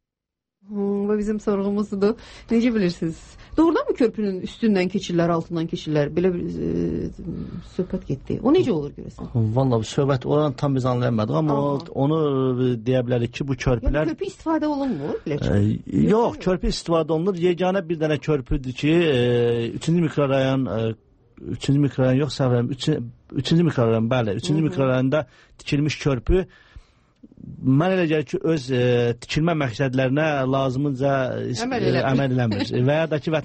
Bu bizim sorğumuzdur. Necə bilirsiniz? Doğrudan mı körpünün üstündən keçirlər, altından keçirlər? Belə bir söhbət getdi. O necə olur görəsən? Vallahi söhbət oran tam biz anlayamadıq, amma onu deyə bilərik ki, bu körpülər... Yəni körpü istifadə olunmur? Yox, körpü istifadə olunur. Yeganə bir dənə körpüdür ki, 3-cü mikrorayon, 3-cü mikrorayon yox, səvrəm, 3-cü mikrorayon, bəli, 3-cü mikrorayonda tikilmiş körpü mən elə gəlir ki, öz tikilmə məqsədlərinə lazımınca əməl eləmir. Və ya da ki,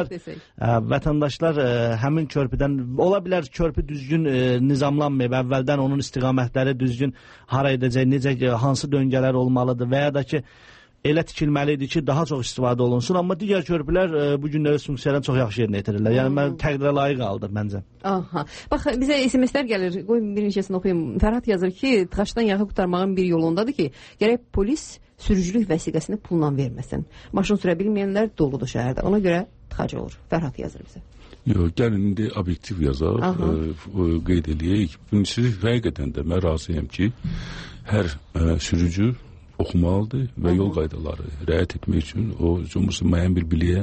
vətəndaşlar həmin körpüdən, ola bilər körpü düzgün nizamlanmayıb, əvvəldən onun istiqamətləri düzgün hara edəcək, necə, hansı döngələr olmalıdır və ya da ki, elə tikilməlidir ki, daha çox istifadə olunsun. Amma digər körpülər bu günlər öz funksiyalarını çox yaxşı yerinə yetirirlər. Yəni, mən təqdirə layiq aldım məncə. Aha. Bax, bizə SMS-lər gəlir. Qoy bir neçəsini oxuyum. Fərhad yazır ki, tıxacdan yağı qurtarmağın bir yolundadır ki, gərək polis sürücülük vəsiqəsini pulla verməsin. Maşın sürə bilməyənlər doludur şəhərdə. Ona görə tıxac olur. Fərhad yazır bizə. Yox, gəlin indi obyektiv yazaq, qeyd eləyək. Birincisi, həqiqətən də mən razıyam ki, hər sürücü oxumalıdır və yol qaydaları riayət etmək üçün o müəyyən bir biliyə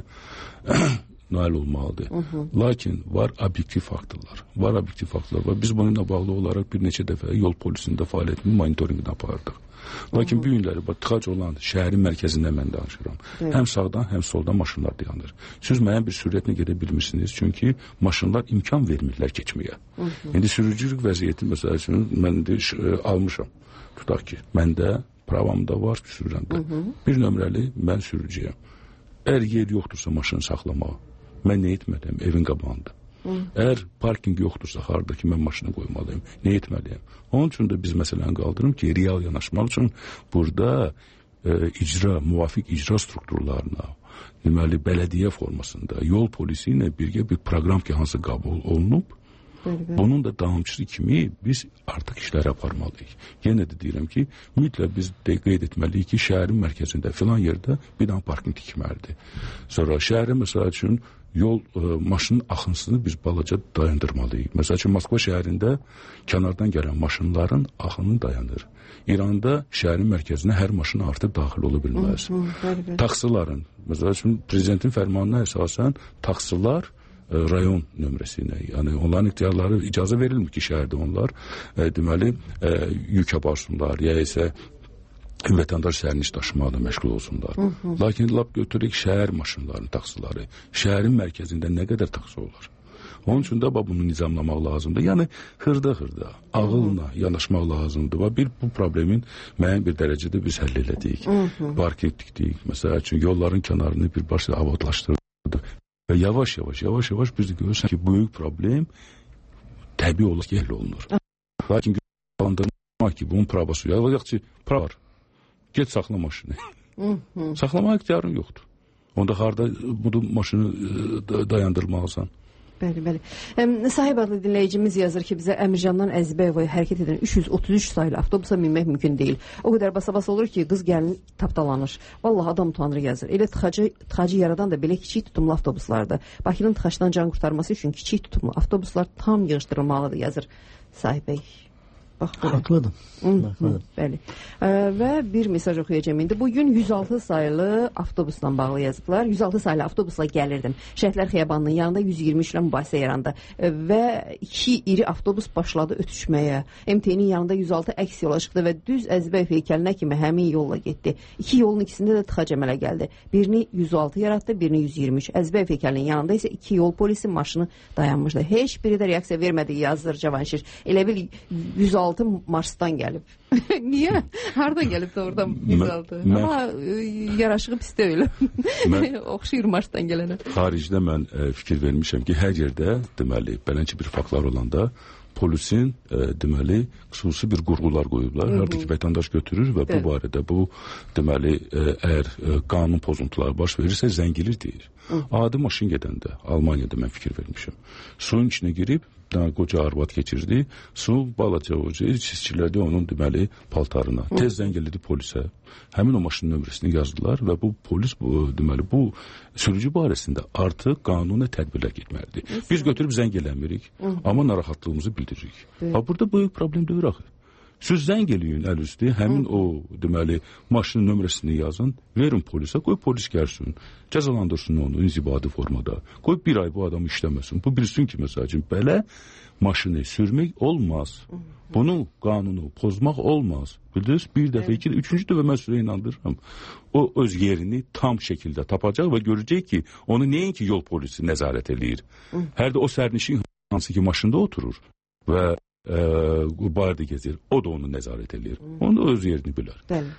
nail olmalıdır. Lakin var obyektiv faktorlar. Biz bununla bağlı olaraq bir neçə dəfə yol polisində fəaliyyətinin monitorinqini apardıq. Lakin bu günləri tıxac olan şəhərin mərkəzindən mən danışıram. Həm sağdan, həm soldan maşınlar dayanır. Siz müəyyən bir sürətlə gedə bilmirsiniz, çünki maşınlar imkan vermirlər keçməyə. İndi sürücülük vəziyyəti məsələ üçün mən almışam. Tutaq ki, məndə pravamda var sürücündə. Bir nömrəli mən sürücüyəm. Əgər yer yoxdursa maşını saxlamağa, mən nə etməliyəm? Evin qabağında. Əgər parking yoxdursa, harada ki, mən maşını qoymalıyım, nə etməliyəm? Onun üçün də biz məsələni qaldırım ki, real yanaşmaq üçün burada müvafiq icra strukturlarına, deməli, bələdiyyə formasında, yol polisi ilə birgə bir proqram ki, hansı qəbul olunub, bunun da davamçısı kimi biz artıq işləri aparmalıyıq. Yenə də deyirəm ki, mütləq biz qeyd etməliyik ki, şəhərin mərkəzində filan yerdə bir dənə parking tikməlidir. Sonra şəhərin məsəl üçün yol maşının axınsını biz balaca dayandırmalıyıq. Məsəl üçün Moskva şəhərində kənardan gələn maşınların axını dayanır. İranda şəhərin mərkəzinə hər maşın artıq daxil ola bilməz. Taksilərin, məsəl üçün prezidentin fərmanına əsasən taksilar rayon nömrəsinə, yəni onların ixtiyarları icazə verilmir ki, şəhərdə onlar deməli yük aparsınlar, ya isə vətəndaş sərniş daşımaqla məşğul olsunlar. Lakin lap götürək şəhər maşınlarının taksiləri, şəhərin mərkəzində nə qədər taksi olar? Onun üçün də bunu nizamlamaq lazımdır. Yəni xırda-xırda, ağılla yanaşmaq lazımdır. Və bu problemin müəyyən bir dərəcədə biz həll elədik. Parking tikdik, məsəl üçün yolların kənarını birbaşa abadlaşdırdıq. Və yavaş-yavaş biz də görürsən ki, böyük problem təbii olaraq həll olunur. Lakin qandırmaq ki, bunun pravası yox ki, pravar, get saxla maşını. Saxlamaq ixtiyarın yoxdur. Onda harada bu maşını dayandırmalısan. Bəli. Sahib adlı dinləyicimiz yazır ki, bizə Əmircandan Əzbəyevaya hərəkət edən 333 saylı avtobusa minmək mümkün deyil. O qədər basa-basa olur ki, qız gəlin tapdalanır. Vallahi adam utanır yazır. Elə tıxacı yaradan da belə kiçik tutumlu avtobuslardır. Bakının tıxacdan can qurtarması üçün kiçik tutumlu avtobuslar tam yığışdırılmalıdır yazır Sahib bəy. Haqlıdır. Bəli. Və bir mesaj oxuyacağım indi. Bugün 106 saylı avtobusla bağlı yazıblar. 106 saylı avtobusla gəlirdim. Şəhidlər Xiyabanının yanında 123 ilə mübahisə yarandı. Və 2 iri avtobus başladı ötüşməyə. MT-nin yanında 106 əks yola çıxdı və düz Əzbəyev heykəlinə kimi həmin yolla getdi. 2 yolun ikisində də tıxac əmələ gəldi. Birini 106 yaratdı, birini 123. Əzbəyev heykəlinin yanında isə 2 yol polisi maşını dayanmışdı. Heç biri də reaksiya vermədi yazır Cavanşir. Elə bil 106 Marsdan gəlib. Niyə? Hardan gəlib də oradan 106? Amma yaraşığı pis deyil. Oxşayır Marsdan gələnə. Xaricdə mən fikir vermişəm ki, hər yerdə deməli beləncə bir faktlar olanda polisin deməli xüsusi bir qurğular qoyublar. Harda ki vətəndaş götürür və bu barədə bu deməli əgər qanun pozuntuları baş verirsə zəngilir deyir. Adi maşın gedəndə Almaniyada mən fikir vermişəm. Suyun içinə girib qoca arvad keçirdi. Su balaca hoca çizgilərdə onun deməli paltarına. Tez zəng elədi polisə. Həmin o maşının nömrəsini yazdılar və bu polis deməli bu sürücü barəsində artıq qanuni tədbirlər getməlidir. Biz götürüb zəng eləmirik, amma narahatlığımızı bildiririk. Burada böyük problem deyil axı. Siz zəng eləyin əl üstü, həmin o deməli maşının nömrəsini yazın, verin polisə, qoy polis gəlsin, cəzalandırsın onu inzibadi formada. Qoy bir ay bu adam işləməsin. Bu bilsin ki, məsəl üçün belə maşını sürmək olmaz. Bunu qanunu pozmaq olmaz. Bildiniz? Bir dəfə, iki dəfə, üçüncü dəfə mən sizə inandırıram. O öz yerini tam şəkildə tapacaq və görəcək ki, onu nəinki yol polisi nəzarət eləyir. Hər də o sərnişin hansı ki maşında oturur və barda gezir. O da onu nəzarət edir. Onu da öz yerini bilər.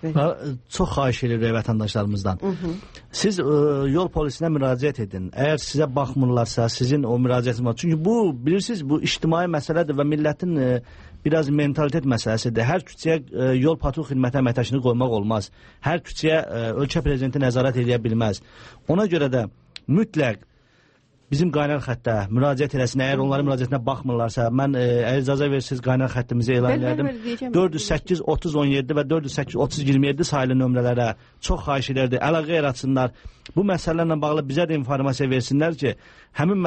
Çox xahiş edirik vətəndaşlarımızdan. Siz yol polisinə müraciət edin. Əgər sizə baxmırlarsa, sizin o müraciətiniz var. Çünki bu, bilirsiniz, bu ictimai məsələdir və millətin biraz mentalitet məsələsidir. Hər küçəyə yol patrul xidməti əməkdaşını qoymaq olmaz. Hər küçəyə ölkə prezidenti nəzarət edə bilməz. Ona görə də mütləq bizim qaynar xəttə müraciət eləsin. Əgər onların müraciətinə baxmırlarsa, mən əgər icazə verirsiniz qaynar xəttimizi elan edirdim. 408 30 17 və 408 30 27 sayılı nömrələrə çox xahiş edirdi. Əlaqə yaratsınlar. Bu məsələlərlə bağlı bizə də informasiya versinlər ki, həmin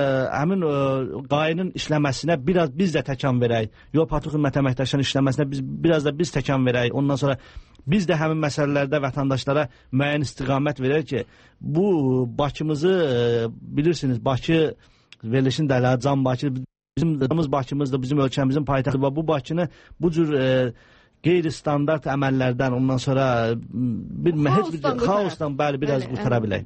qayının işləməsinə biraz biz də təkan verək. Yol patrul xidməti əməkdaşlarının işləməsinə biraz da biz təkan verək. Ondan sonra biz də həmin məsələlərdə vətəndaşlara müəyyən istiqamət verək ki, bu Bakımızı bilirsiniz, Bakı verilişin dələ, Can Bakı bizim Bakımızdır, bizim ölkəmizin paytaxtı və bu Bakını bu cür qeyri-standart əməllərdən, ondan sonra xaosdan biraz qurtara bilək.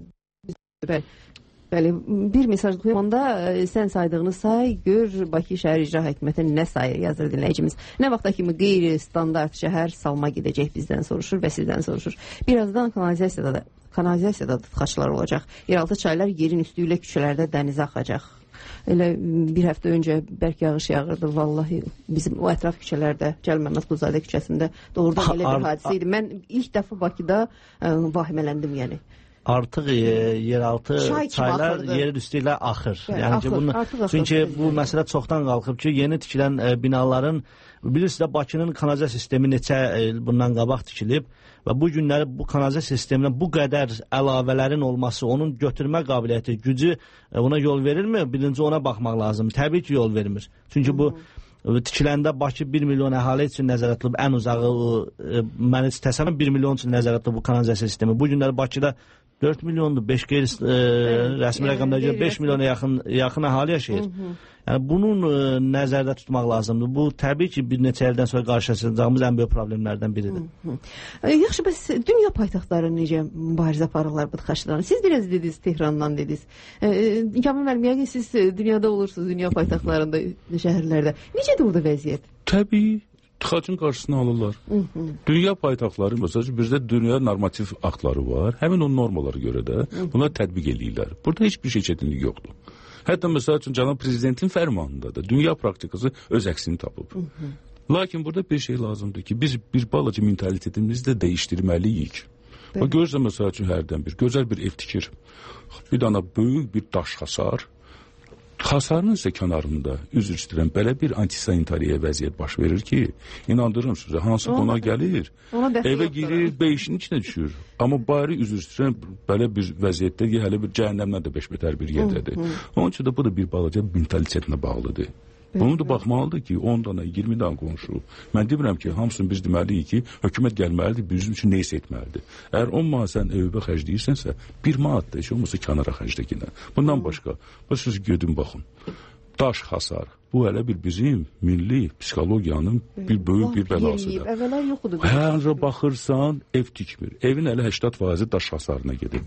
Bəli, bir mesaj onda sən saydığını say, gör Bakı Şəhər İcra Hakimiyyəti nə sayır yazır dinləyicimiz. Nə vaxta kimi qeyri-standart şəhər salma gedəcək bizdən soruşur və sizdən soruşur. Birazdan kanalizasiyada tıxaclar olacaq. Yeraltı çaylar yerin üstü ilə küçələrdə dənizə axacaq. Elə bir həftə öncə bərk yağış yağırdı. Vallahi bizim o ətraf küçələrdə, Cəlil Məmmədquluzadə küçəsində doğrudan elə bir hadisə idi. Mən ilk dəfə Bakıda vahimələndim yəni. Artıq yeraltı çaylar yerin üstü ilə axır. Çünki bu məsələ çoxdan qalxıb ki, yeni tikilən binaların, bilirsiniz də Bakının kanalizasiya sistemi neçə bundan qabaq tikilib və bu günləri bu kanalizasiya sisteminə bu qədər əlavələrin olması, onun götürmə qabiliyyəti, gücü ona yol verirmi? Birinci ona baxmaq lazım. Təbii ki, yol vermir. Çünki bu tikiləndə Bakı 1 milyon əhali üçün nəzərdə tutulub, ən uzağı mən təsəvvür 1 milyon üçün nəzərdə tutulub bu kanalizasiya sistemi. Bu günləri Bakıda 4 milyondur, 5 rəsmi rəqəmdə görə 5 milyona yaxın əhali yaşayır. Yəni bunun nəzərdə tutmaq lazımdır. Bu təbii ki, bir neçə ildən sonra qarşılaşacağımız ən böyük problemlərdən biridir. Yaxşı, bəs dünya paytaxtları necə mübarizə aparırlar bu tıxaclarla? Siz biraz dediniz, Tehrandan dediniz. Kamil müəllim, yəqin siz dünyada olursunuz, dünya paytaxtlarında, şəhərlərdə. Necədir orada vəziyyət? Təbii. Tıxacın qarşısını alırlar. Dünya paytaxtları, məsələn, bizdə dünya normativ aktları var. Həmin o normalara görə də bunlar tətbiq eləyirlər. Burada heç bir şey çətinlik yoxdur. Hətta məsəl üçün cənab prezidentin fərmanında da dünya praktikası öz əksini tapıb. Lakin burada bir şey lazımdır ki, biz bir balaca mentalitetimizi də dəyişdirməliyik. Görürsən, məsəl üçün hərdən bir gözəl bir ev tikir. Bir dana böyük bir daş hasar. Hasarın isə kənarında, üzr istəyirəm, belə bir antisanitariya vəziyyət baş verir ki, inandırım sizə, hansı qonaq gəlir, evə girir, beşinin içinə düşür. Amma bari üzr istəyirəm, belə bir vəziyyətdə ki, hələ bir cəhənnəmdən də beş betər bir yerdədir. Onun üçün də bu da bir balaca mentalitetinə bağlıdır. Bunu da baxmalıdır ki, 10 dana, 20 dana qonşu. Mən demirəm ki, hamısını biz deməliyik ki, hökumət gəlməlidir, bizim üçün nə isə etməlidir. Əgər 10 manat sən evə xərcləyirsənsə, 1 manat da heç olmasa kənara xərcləginə. Bundan başqa, bu siz gedin baxın. Daş hasar. Bu hələ bir bizim milli psixologiyanın bir böyük bir bəlasıdır. Əvvəllər yoxdur. Hər baxırsan, ev tikmir. Evin hələ 80% daş hasarına gedir.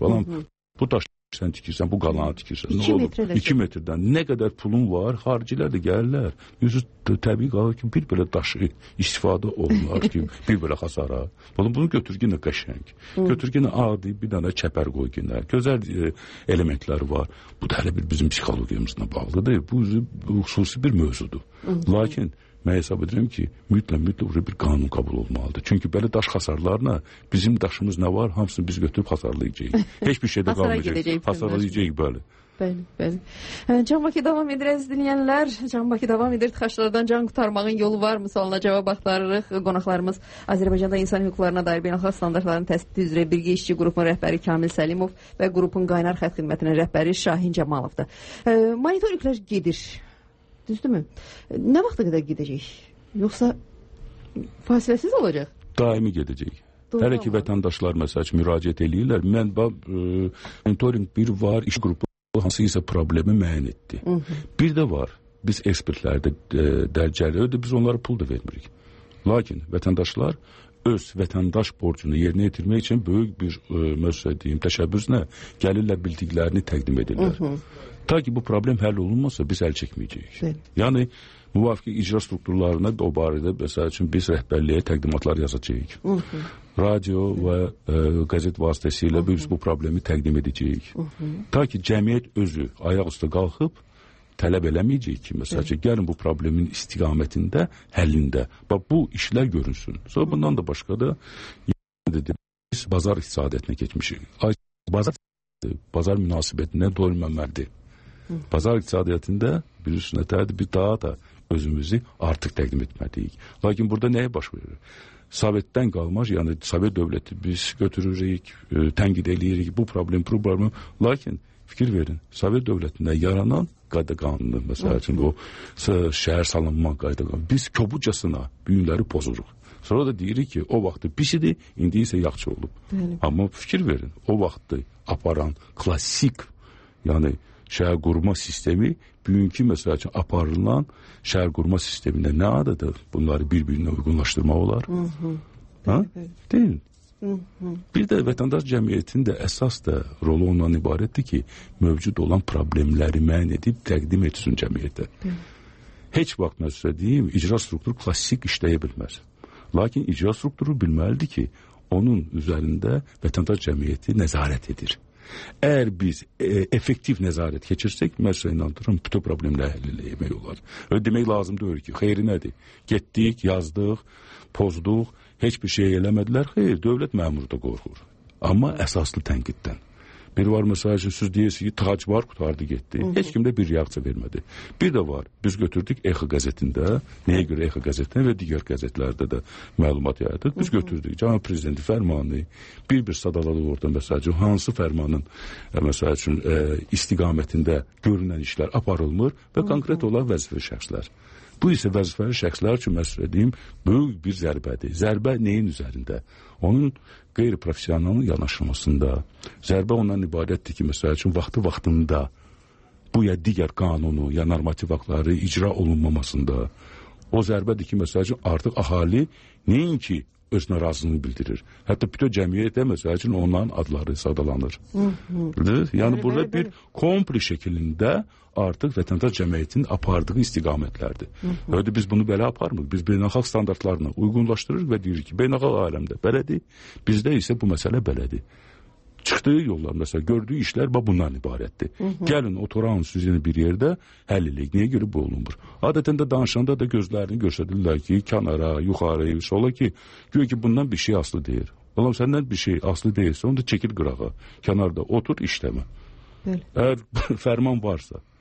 Bu daş sən tikirsən, bu qalanı tikirsən. 2 metrdən. Nə qədər pulun var, haricilər də gəlirlər. Yüzü təbii qalır ki, bir belə daşı istifadə olunur ki, bir belə hasara. Bunu götürgünə qəşəng. Götürgünə adi, bir dənə çəpər qoygunə. Gözəl elementləri var. Bu da hələ bir bizim psixologiyamızla bağlıdır. Bu xüsusi bir mövzudur. Lakin mən hesab edirəm ki, mütləq bir qanun qəbul olmalıdır. Çünki belə daş hasarlarla bizim daşımız nə var, hamısını biz götürüb hasarlayacağıq. Heç bir şeydə qalmayacaq. Hasarlayacağıq belə. Bəli. Can Bakı davam edir, əziz dinləyənlər. Can Bakı davam edir. Tıxaclardan can qurtarmağın yolu var mı? Sualına cavab axtarırıq. Qonaqlarımız Azərbaycanda insan hüquqlarına dair beynəlxalq standartların təsdiqi üzrə Birgə İşçi qrupun rəhbəri Kamil Səlimov və qrupun qaynar xətt xidmətinin rəhbəri Şahin Cəmalovdur. Monitorinqlər gedir. Düzdürmü? Nə vaxta qədər gedəcək? Yoxsa fasiləsiz olacaq? Daimi gedəcək. Hələ ki vətəndaşlar məsəl üçün müraciət eləyirlər. Mən monitoring bir var, iş qrupu hansısa problemi müəyyən etdi. Bir də var, biz ekspertlərdə dərcəli, biz onlara pul da vermirik. Lakin vətəndaşlar öz vətəndaş borcunu yerinə yetirmək üçün böyük bir təşəbbüslə gəlirlər, bildiklərini təqdim edirlər. Ta ki bu problem həll olunmasa biz əl çəkməyəcəyik. Yəni müvafiq icra strukturlarına o barədə məsəl üçün biz rəhbərliyə təqdimatlar yazacağıq. Radio və qəzet vasitəsilə biz bu problemi təqdim edəcəyik. Ta ki cəmiyyət özü ayaq üstə qalxıb tələb eləməyəcək ki, məsəl üçün gəlin bu problemin istiqamətində, həllində. Bax bu işlər görünsün. Sonra bundan da başqa da biz bazar iqtisadiyyatına keçmişik. Bazar münasibətinə doyulmaməlidir. Bazar iqtisadiyyatında bir üstünə tədi bir daha da özümüzü artıq təqdim etməliyik. Lakin burada nəyə baş verir? Sovetdən qalmış, yəni Sovet dövləti biz götürürük, tənqid eləyirik, bu problem. Lakin fikir verin, Sovet dövlətində yaranan qayda qanunu, məsəl üçün o şəhər salınma qayda qanunu. Biz köbucasına büyünləri pozuruq. Sonra da deyirik ki, o vaxtı pis idi, indi isə yaxşı olub. Amma fikir verin, o vaxtı aparan klassik, yəni şəhər qurma sistemi, bugünkü məsəl üçün aparılan şəhər qurma sistemində nə adıdır? Bunları bir-birinə uyğunlaşdırmaq olar. Deyil. Bir də vətəndaş cəmiyyətinin də əsas da rolu ondan ibarətdir ki, mövcud olan problemləri müəyyən edib təqdim etsin cəmiyyətə. Heç vaxt məsələ deyim, icra strukturu klassik işləyə bilməz. Lakin icra strukturu bilməlidir ki, onun üzərində vətəndaş cəmiyyəti nəzarət edir. Əgər biz effektiv nəzarət keçirsək, məsələn inandırım, bütün problemləri həll etmək olar. Öyle demək lazım deyil ki, xeyri nədir? Getdik, yazdıq, pozduq, heç bir şey eləmədilər. Xeyr, dövlət məmuru da qorxur. Amma əsaslı tənqiddən. Bir var məsəl üçün, siz deyirsiniz ki, tıxac var, qutardı getdi. Heç kim də bir reaksiya vermədi. Bir də var, biz götürdük EXO qəzetində, nəyə görə EXO qəzetində və digər qəzetlərdə də məlumat yaradıq. Biz götürdük, Cənab Prezidenti fərmanı, bir sadaladıq orada məsəl üçün, hansı fərmanın məsəl üçün istiqamətində görünən işlər aparılmır və konkret olan vəzifəli şəxslər. Bu isə vəzifəli şəxslər üçün məsələ deyim, böyük bir zərbədir. Zərbə neyin üzərində? Onun qeyri-professional yanaşılmasında. Zərbə ondan ibarətdir ki, məsəl üçün, vaxtında bu ya digər qanunu, ya normativ aktları icra olunmamasında. O zərbədir ki, məsəl üçün, artıq ahali nəinki öz narazılığını bildirir. Hətta bütün cəmiyyətdə məsəl üçün onların adları sadalanır. Yəni burada bir komple şəkilində artıq vətəndaş cəmiyyətinin apardığı istiqamətlərdir. Öyle biz bunu belə aparmırıq. Biz beynəlxalq standartlarına uyğunlaşdırırıq və deyirik ki, beynəlxalq aləmdə belədir, bizdə isə bu məsələ belədir. Çıxdığı yollar, məsələn, gördüyü işlər bundan ibarətdir. Gəlin, oturağın sizinlə bir yerdə həll eləyik. Niyə görə bu olunmur? Adətən də danışanda da gözlərini göstərirlər ki, kənara, yuxarı, sola ki, güya ki, bundan bir şey aslı deyir. Oğlum, səndən bir şey aslı deyilsə, onu da çəkil qırağa. Kənarda otur, işləmə. Əgər fərman varsa,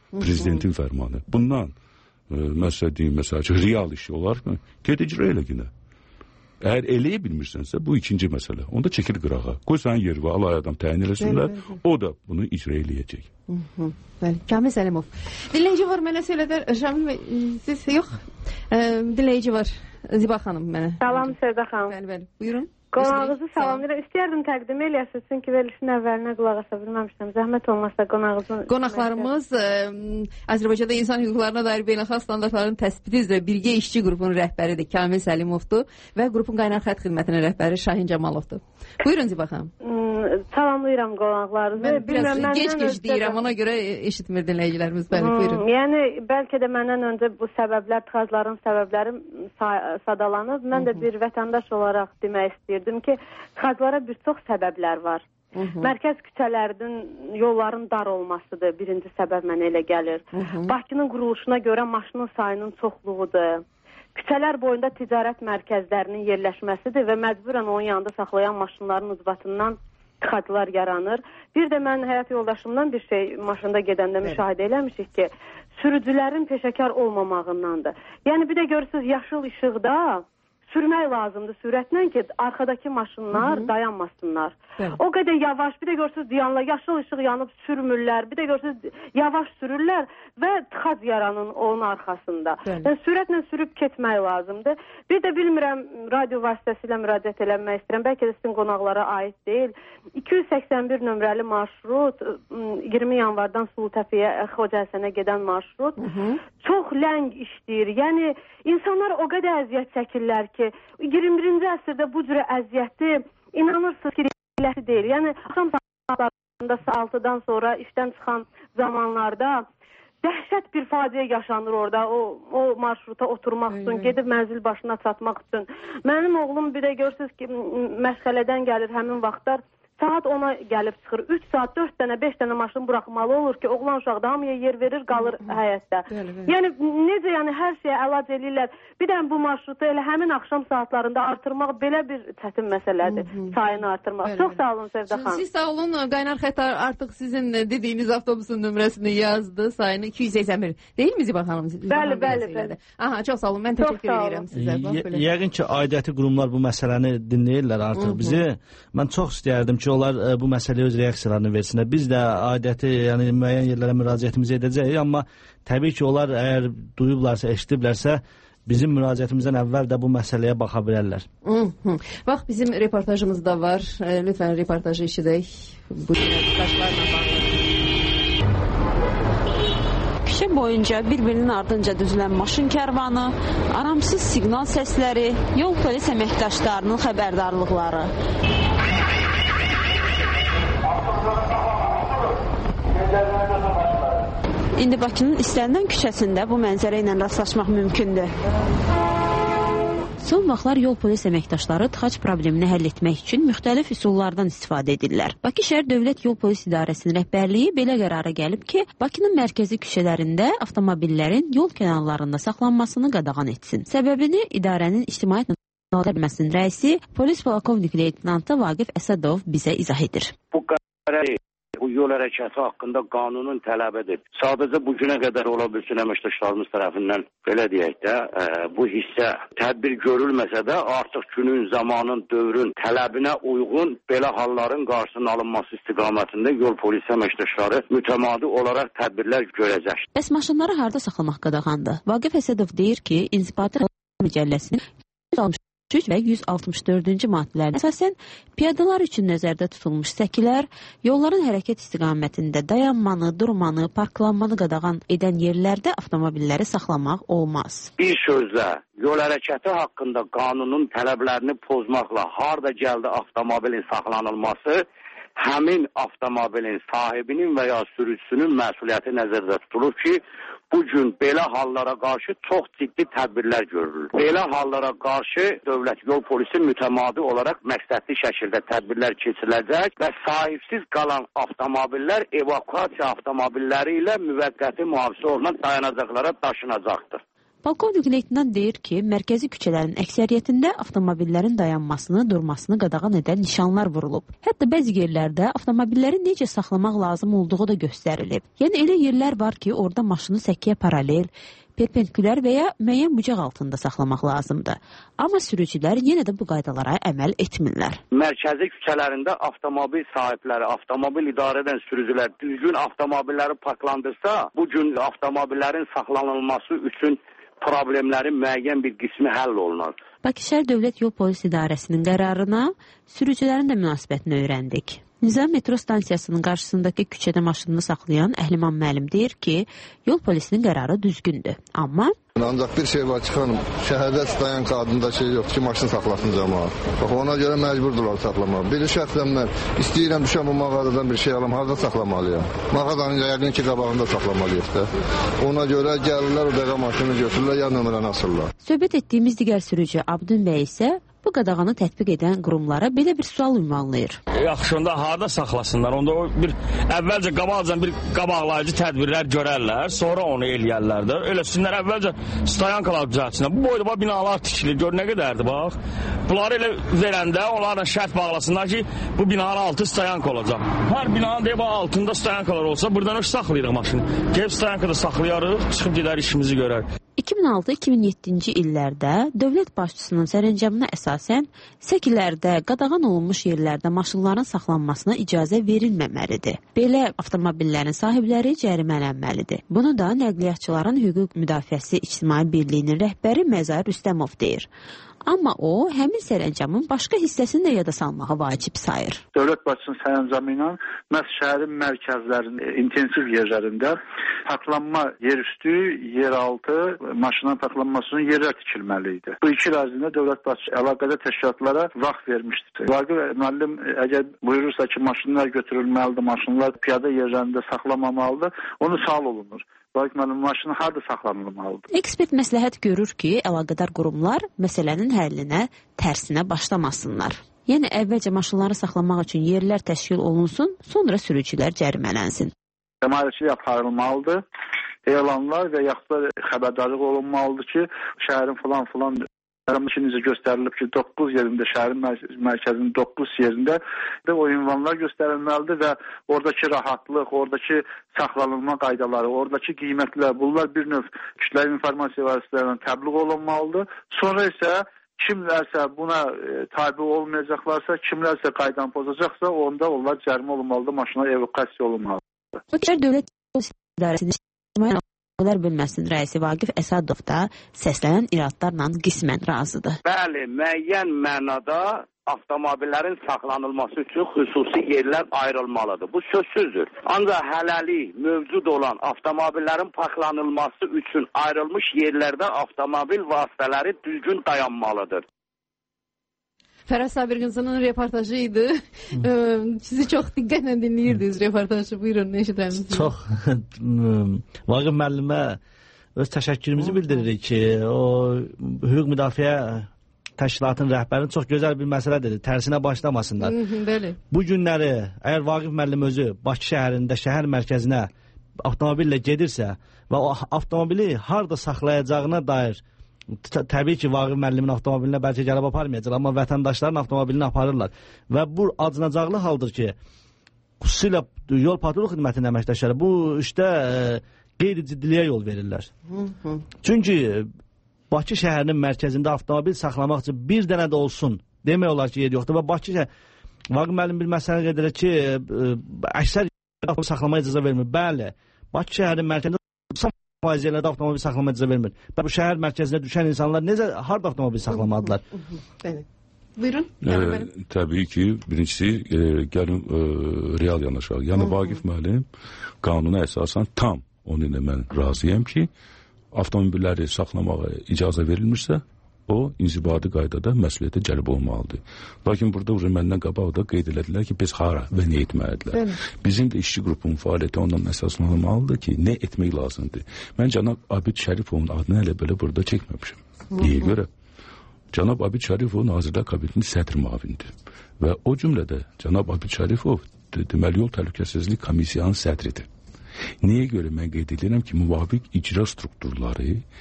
Prezidentin fərmanı. Bundan məsəl deyim, məsəl üçün real işi olar mı? Get icra elə günə. Əgər eləyə bilmirsənsə, bu ikinci məsələ. Onda çəkil qırağa. Qoy sənin yeri var, alay adam təyin eləsinlər. O da bunu icra eləyəcək. Bəli, Kamil Səlimov. Dinləyici var mənə söylədir. Şamil bəy, siz yox. Dinləyici var. Ziba xanım mənə. Salam Sevda xanım. Bəli, bəli. Buyurun. Qonağınızı salamlayıram. İstəyərdim təqdim eləyəsiniz, çünki verilişin əvvəlinə qulaq asa bilməmişdim. Zəhmət olmazsa qonağınızın... Qonaqlarımız Azərbaycanda insan hüquqlarına dair beynəlxalq standartların təsbiti üzrə birgə işçi qrupunun rəhbəridir Kamil Səlimovdur və qrupun qaynar xətt xidmətinin rəhbəri Şahin Cəmalovdur. Buyurun Ziba xanım. Salamlayıram qonaqlarınızı. Mən biraz gec deyirəm, ona görə eşitmir dinləyicilərimiz. Bəli, buyurun. Yəni, bəlkə də məndən öncə bu səbəblər, tıxacların səbəbləri sadalanıb. Mən də bir vətəndaş olaraq demək istəyirdim ki, tıxaclara bir çox səbəblər var. Mərkəz küçələrinin, yolların dar olmasıdır. Birinci səbəb mənə elə gəlir. Bakının quruluşuna görə maşının sayının çoxluğudur. Küçələr boyunda ticarət mərkəzlərinin yerləşməsidir və məcburən onun yanında saxlayan maşınların ucbatından tıxaclar yaranır. Bir də mən həyat yoldaşımdan bir şey maşında gedəndə müşahidə eləmişik ki, sürücülərin peşəkar olmamağındandır. Yəni bir də görürsünüz, yaşıl işıqda sürmək lazımdır sürətlə ki, arxadakı maşınlar dayanmasınlar. O qədər yavaş, bir də görürsünüz dayanlar, yaşıl işıq yanıb sürmürlər, bir də görürsünüz yavaş sürürlər və tıxac yaranın onun arxasında. Yəni sürətlə sürüb keçmək lazımdır. Bir də bilmirəm, radio vasitəsilə müraciət eləmək istəyirəm, bəlkə də sizin qonaqlara aid deyil. 281 nömrəli marşrut, 20 yanvardan Sulutəpiyə, Xocəsənə gedən marşrut çox ləng işləyir. Yəni insanlar o qədər əziyyət çəkirlər ki, 21-ci əsrdə bu cürə əziyyəti inanırsınız ki, eləsi deyil. Yəni, axşam saatlarında 6-dan sonra işdən çıxan zamanlarda dəhşət bir faciə yaşanır orada, o marşruta oturmaq üçün, gedib mənzil başına çatmaq üçün. Mənim oğlum bir də görürsünüz ki, məşğələdən gəlir həmin vaxtlar, saat 10-a gəlib çıxır. 3 saat, 4 dənə, 5 dənə maşın buraxmalı olur ki, oğlan uşaq da hamıya yer verir, qalır həyətdə. Yəni, necə yəni hər şeyə əlac eləyirlər. Bir də bu marşrutu elə həmin axşam saatlarında artırmaq belə bir çətin məsələdir. Sayını artırmaq. Çox sağ olun Sevda xanım. Siz sağ olun. Qaynar xətt artıq sizin dediyiniz avtobusun nömrəsini yazdı. Sayını 281. Deyil mi Ziba xanım? Bəli. Aha, çox sağ olun. Mən təşəkkür edirəm sizə. Yəqin ki, aidiyyəti qurumlar bu məsələni dinləyirlər artıq bizi. Mən çox istəyərdim ki, onlar bu məsələyə öz reaksiyalarını versinlər. Biz də aidiyyəti, yəni müəyyən yerlərə müraciətimizi edəcəyik, amma təbii ki, onlar əgər duyublarsa, eşidiblərsə, bizim müraciətimizdən əvvəl də bu məsələyə baxa bilərlər. Bax, bizim reportajımız da var. Lütfən reportajı eşidək. Bu daşlarla bağlı. Küçə boyunca bir-birinin ardınca düzülən maşın kərvanı, aramsız siqnal səsləri, yol polis əməkdaşlarının xəbərdarlıqları. İndi Bakının istənilən küçəsində bu mənzərə ilə rastlaşmaq mümkündür. Son vaxtlar yol polis əməkdaşları tıxac problemini həll etmək üçün müxtəlif üsullardan istifadə edirlər. Bakı şəhər Dövlət Yol Polis İdarəsinin rəhbərliyi belə qərara gəlib ki, Bakının mərkəzi küçələrində avtomobillərin yol kənarlarında saxlanmasını qadağan etsin. Səbəbini idarənin ictimaiyyət bölməsinin rəisi, polis polkovnik leytenantı Vaqif Əsədov bizə izah edir. Bu qərarı bu yol hərəkəti haqqında qanunun tələbidir. Sadəcə bugünə qədər ola bilsin əməkdaşlarımız tərəfindən belə deyək də, bu hissə tədbir görülməsə də artıq günün, zamanın, dövrün tələbinə uyğun belə halların qarşısının alınması istiqamətində yol polisi əməkdaşları mütəmadi olaraq tədbirlər görəcək. Bəs maşınları harda saxlamaq qadağandır? Vaqif Əsədov deyir ki, İnzibati Məcəlləsinin 163 və 164-cü maddələrinə əsasən piyadalar üçün nəzərdə tutulmuş səkilər, yolların hərəkət istiqamətində dayanmanı, durmanı, parklanmanı qadağan edən yerlərdə avtomobilləri saxlamaq olmaz. Bir sözlə, yol hərəkəti haqqında qanunun tələblərini pozmaqla harda gəldi avtomobilin saxlanılması, həmin avtomobilin sahibinin və ya sürücüsünün məsuliyyəti nəzərdə tutulur ki, bugün belə hallara qarşı çox ciddi tədbirlər görülür. Belə hallara qarşı dövlət yol polisi mütəmadi olaraq məqsədli şəkildə tədbirlər keçiriləcək və sahibsiz qalan avtomobillər evakuasiya avtomobilləri ilə müvəqqəti mühafizə olunan dayanacaqlara daşınacaqdır. Polkovnik leytenant deyir ki, mərkəzi küçələrin əksəriyyətində avtomobillərin dayanmasını, durmasını qadağan edən nişanlar vurulub. Hətta bəzi yerlərdə avtomobilləri necə saxlamaq lazım olduğu da göstərilib. Yəni elə yerlər var ki, orada maşını səkiyə paralel, perpendikulyar və ya müəyyən bucaq altında saxlamaq lazımdır. Amma sürücülər yenə də bu qaydalara əməl etmirlər. Mərkəzi küçələrində avtomobil sahibləri, avtomobil idarə edən sürücülər düzgün avtomobilləri parklandırsa, bu gün avtomobillərin saxlanılması üçün problemlərin müəyyən bir qismi həll olunur. Bakı Şəhər Dövlət Yol Polis İdarəsinin qərarına sürücülərin də münasibətini öyrəndik. Nizam metro stansiyasının qarşısındakı küçədə maşınını saxlayan Əhliman müəllim deyir ki, yol polisinin qərarı düzgündür. Amma ancaq bir şey var ki, xanım, şəhərdə dayanqa adında şey yoxdur ki, maşın saxlasın cəmaat. Bax, ona görə məcburdurlar saxlamağa. Bir şəxsən mən istəyirəm düşəm bu mağazadan bir şey alam, harada saxlamalıyam? Mağazanın yəqin ki, qabağında saxlamalıyıq da. Ona görə gəlirlər, o dəqiqə maşını götürürlər, ya nömrəni asırlar. Söhbət etdiyimiz digər sürücü Abdün bəy isə bu qadağanı tətbiq edən qurumlara belə bir sual ünvanlayır. Yaxşı, onda harada saxlasınlar? Onda o bir əvvəlcə qabaqcadan bir qabaqlayıcı tədbirlər görərlər, sonra onu eləyərlər də. Eləsinlər əvvəlcə stayankalar düzəltsinlər. Bu boyda binalar tikilir, gör nə qədərdir bax. Bunları elə verəndə onlarla şərt bağlasınlar ki, bu binaların altı stayanka olacaq. Hər binanın deyib altında stayankalar olsa, buradan saxlayırıq maşını. Gəlib stayankada saxlayarıq, çıxıb gedər işimizi görər. 2006-2007-ci illərdə dövlət başçısının sərəncamına əsasən səkilərdə, qadağan olunmuş yerlərdə maşınların saxlanmasına icazə verilməməlidir. Belə avtomobillərin sahibləri cərimələnməlidir. Bunu da Nəqliyyatçıların Hüquq Müdafiəsi İctimai Birliyinin rəhbəri Məzar Rüstəmov deyir. Amma o, həmin sərəncamın başqa hissəsini də yada salmağı vacib sayır. Dövlət başçısının sərəncamı ilə məhz şəhərin mərkəzlərinin intensiv yerlərində parklanma yerüstü, yeraltı maşınların parklanması üçün yerlər tikilməli idi. Bu iki ərzində dövlət başçısı əlaqədar təşkilatlara vaxt vermişdir. Vaqif müəllim əgər buyurursa ki, maşınlar götürülməlidir, maşınlar piyada yerlərində saxlamamalıdır, onu sual olunur. Vaqif müəllim maşını harada saxlanılmalıdır? Ekspert məsləhət görür ki, əlaqədar qurumlar məsələnin həllinə tərsinə başlamasınlar. Yəni əvvəlcə maşınları saxlamaq üçün yerlər təşkil olunsun, sonra sürücülər cərimələnsin. Təmayüzçilik aparılmalıdır. Elanlar və yaxud da xəbərdarlıq olunmalıdır ki, şəhərin filan necə göstərilib ki, 9 yerində, şəhərin mərkəzinin 9 yerində o ünvanlar göstərilməlidir və oradakı rahatlıq, oradakı saxlanılma qaydaları, oradakı qiymətlər, bunlar bir növ kütləvi informasiya vasitələrindən təbliğ olunmalıdır. Sonra isə kimlərsə buna tabi olmayacaqlarsa, kimlərsə qaydanı pozacaqsa, onda onlar cərimə olunmalıdır, maşına evakasiya olunmalıdır. Bakı Dövlət İdarəsinin bölməsinin rəisi Vaqif Əsədov da səslənən iradlarla qismən razıdır. Bəli, müəyyən mənada avtomobillərin saxlanılması üçün xüsusi yerlər ayrılmalıdır. Bu sözsüzdür. Ancaq hələlik mövcud olan avtomobillərin parklanılması üçün ayrılmış yerlərdə avtomobil vasitələri düzgün dayanmalıdır. Fəraz Sabirqızının reportajı idi. Sizi çox diqqətlə dinləyirdiniz reportajı. Buyurun, eşidirəmisiniz? Çox. Vaqif müəllimə öz təşəkkürümüzü bildiririk ki, o hüquq müdafiə təşkilatının rəhbərinin çox gözəl bir məsələ dedi. Tərsinə başlamasınlar. Bəli. Bu günləri əgər Vaqif müəllim özü Bakı şəhərində, şəhər mərkəzinə avtomobillə gedirsə və o avtomobili harda saxlayacağına dair təbii ki, Vaqif müəllimin avtomobilinə bəlkə gəlib aparmayacaq, amma vətəndaşların avtomobilini aparırlar. Və bu acınacaqlı haldır ki, xüsusilə yol patrul xidmətinin əməkdaşları bu işdə qeyri-ciddiliyə yol verirlər. Çünki Bakı şəhərinin mərkəzində avtomobil saxlamaq üçün bir dənə də olsun demək olar ki, yer yoxdur. Və Bakı Vaqif müəllim bir məsələ qeyd edir ki, əksər avtomobil saxlamaya icazə vermir. Bəli, Bakı şəhərinin mərkəzində faizlərdə avtomobil saxlamaya icazə vermir. Və bu şəhər mərkəzinə düşən insanlar necə, harada avtomobil saxlamadılar? Bəli. Buyurun. Təbii ki, birincisi gəlin real yanaşaq. Yəni Vaqif müəllim qanuna əsasən tam onun ilə mən razıyam ki, avtomobilləri saxlamağa icazə verilmirsə, o inzibati qaydada məsuliyyətə cəlb olmalıdır. Lakin burada məndən qabaq da qeyd elədilər ki, biz hara və nə etməlidirlər. Bizim də işçi qrupunun fəaliyyəti ondan əsaslanmalıdır ki, nə etmək lazımdır. Mən cənab Abid Şərifovun adını elə belə burada çəkməmişim. Niyə görə? Cənab Abid Şərifov Nazirlər Kabinetinin sədr müavindir. Və o cümlədə cənab Abid Şərifov deməli yol təhlükəsizlik komisiyanın sədridir. Niyə görə mən qeyd edirəm ki, müvafiq icra strukturları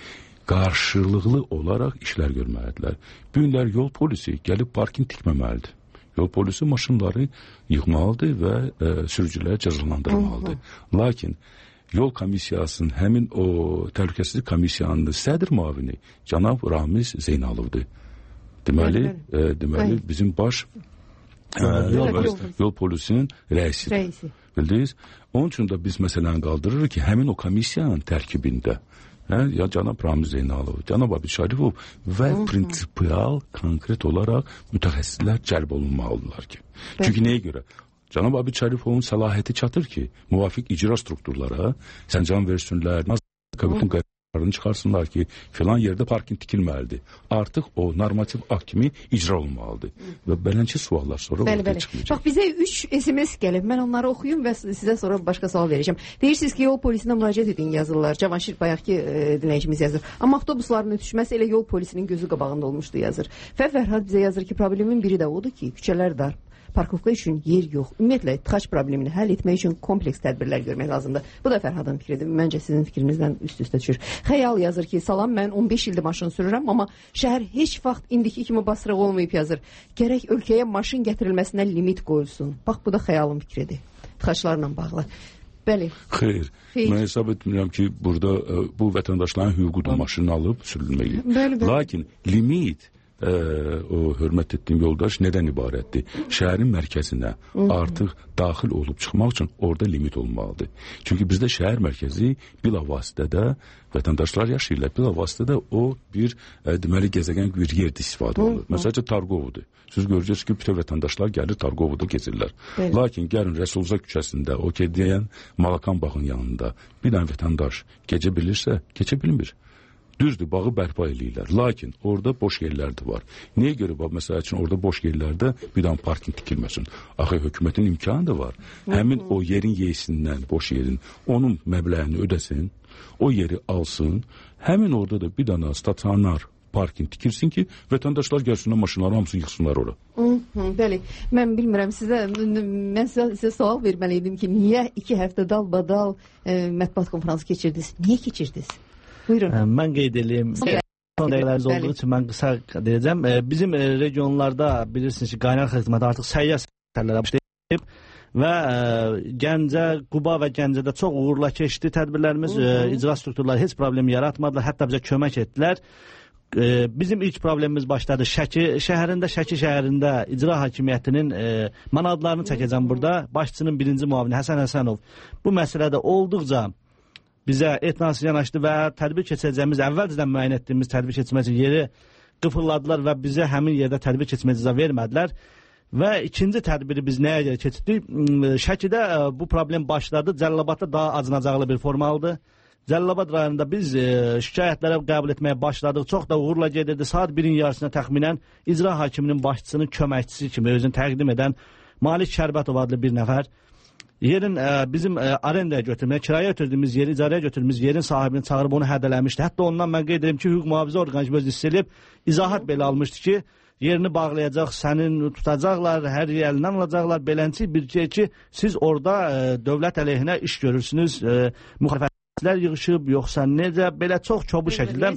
qarşılıqlı olaraq işlər görməlidirlər. Bu günlər yol polisi gəlib parking tikməməlidir. Yol polisi maşınları yığmalıdır və sürücüləri cəzalandırmalıdır. Lakin yol komissiyasının həmin o təhlükəsizlik komissiyanın sədr müavini cənab Ramiz Zeynalovdur. Deməli bizim baş yol polisinin rəisi. Bildiniz? Onun üçün də biz məsələni qaldırırıq ki, həmin o komissiyanın tərkibində ya cənab Ramiz Zeynalov, cənab Abid Şarifov və prinsipial, konkret olaraq mütəxəssislər cəlb olunmalıdırlar ki. Çünki nəyə görə? Cənab Abid Şarifovun səlahiyyəti çatır ki, müvafiq icra strukturlara səncan versinlər, bütün qərarını çıxarsınlar ki, filan yerdə parking tikilməlidir. Artıq o normativ akt kimi icra olmalıdır. Və belənçi suallar sonra ortaya çıxmayacaq. Bax, bizə 3 SMS gəlib. Mən onları oxuyum və sizə sonra başqa sual verəcəm. Deyirsiniz ki, yol polisinə müraciət edin yazırlar. Cavanşir bayaqki dinləyicimiz yazır. Amma avtobusların ötüşməsi elə yol polisinin gözü qabağında olmuşdu yazır. Və Fərhad bizə yazır ki, problemin biri də odur ki, küçələr dar. Parkovka üçün yer yox. Ümumiyyətlə, tıxac problemini həll etmək üçün kompleks tədbirlər görmək lazımdır. Bu da Fərhadın fikridir. Məncə sizin fikrinizdən üst-üstə düşür. Xəyal yazır ki, salam, mən 15 ildir maşın sürürəm, amma şəhər heç vaxt indiki kimi basırıq olmayıb yazır. Gərək ölkəyə maşın gətirilməsinə limit qoyulsun. Bax, bu da xəyalın fikridir. Tıxaclarla bağlı. Bəli. Xeyr. Mən hesab etmirəm ki, burada bu vətəndaşların hüququdur maşını alıb sürülməyi. Lakin limit o hörmət etdiyim yoldaş nədən ibarətdir? Şəhərin mərkəzinə artıq daxil olub çıxmaq üçün orada limit olmalıdır. Çünki bizdə şəhər mərkəzi bilavasitədə vətəndaşlar yaşayırlar. Bilavasitədə o bir deməli gəzəgən bir yerdə istifadə olunur. Məsələn, Targovudur. Siz görəcəksiniz ki, bütün vətəndaşlar gəlir Targovuda gezirlər. Lakin gəlin Rəsulza küçəsində, o ki deyən Malakan bağın yanında bir dənə vətəndaş gecə bilirsə, keçə bilmir. Düzdür, bağı bərpa eləyirlər. Lakin orada boş yerlər də var. Niyə görə bax, məsəl üçün orada boş yerlərdə bir dənə parking tikilməsin? Axı hökumətin imkanı da var. Həmin o yerin yeyisindən, boş yerin, onun məbləğini ödəsin, o yeri alsın, həmin orada da bir dənə stasionar parking tikilsin ki, vətəndaşlar gəlsinlər, maşınları hamısını yıxsınlar ora. Bəli, mən bilmirəm, mən sizə sual verməliydim ki, niyə 2 həftə dalbadal mətbuat konferansı keçirdiniz? Niyə keçirdiniz? Buyurun. Mən qeyd edeyim. Son dəqiqələrimiz olduğu üçün mən qısa deyəcəm. Bizim regionlarda bilirsiniz ki, qaynar xidməti artıq səyyar sərlərə başlayıb və Gəncə, Quba və Gəncədə çox uğurla keçdi tədbirlərimiz, icra strukturları heç problem yaratmadılar, hətta bizə kömək etdilər. Bizim ilk problemimiz başladı Şəki şəhərində, Şəki şəhərində icra hakimiyyətinin mən adlarını çəkəcəm burada, başçının birinci müavini Həsən Həsənov bu məsələdə olduqca bizə etnası yanaşdı və tədbir keçəcəyimiz, əvvəlcədən müəyyən etdiyimiz tədbir keçmək üçün yeri qıfırladılar və bizə həmin yerdə tədbir keçmək icazə vermədilər. Və ikinci tədbiri biz nəyə görə keçirdik? Şəkidə bu problem başladı, Cəlilabadda daha acınacaqlı bir forma aldı. Cəlilabad rayonunda biz şikayətlərə qəbul etməyə başladıq, çox da uğurla gedirdi. Saat 1-in yarısına təxminən icra hakiminin başçısının köməkçisi kimi özünü təqdim edən Malik Şərbətov adlı bir nəfər yerin bizim arendaya götürməyə, kirayə götürdüyümüz yeri, icarəyə götürdüyümüz yerin sahibini çağırıb onu hədələmişdi. Hətta ondan mən qeyd edirəm ki, hüquq mühafizə orqanizmi özü hiss edib, izahat belə almışdı ki, yerini bağlayacaq, sənin tutacaqlar, hər yerindən alacaqlar, belənçi bir ki, siz orada dövlət əleyhinə iş görürsünüz, müxalifətçilər yığışıb, yoxsa necə, belə çox çobu şəkildə.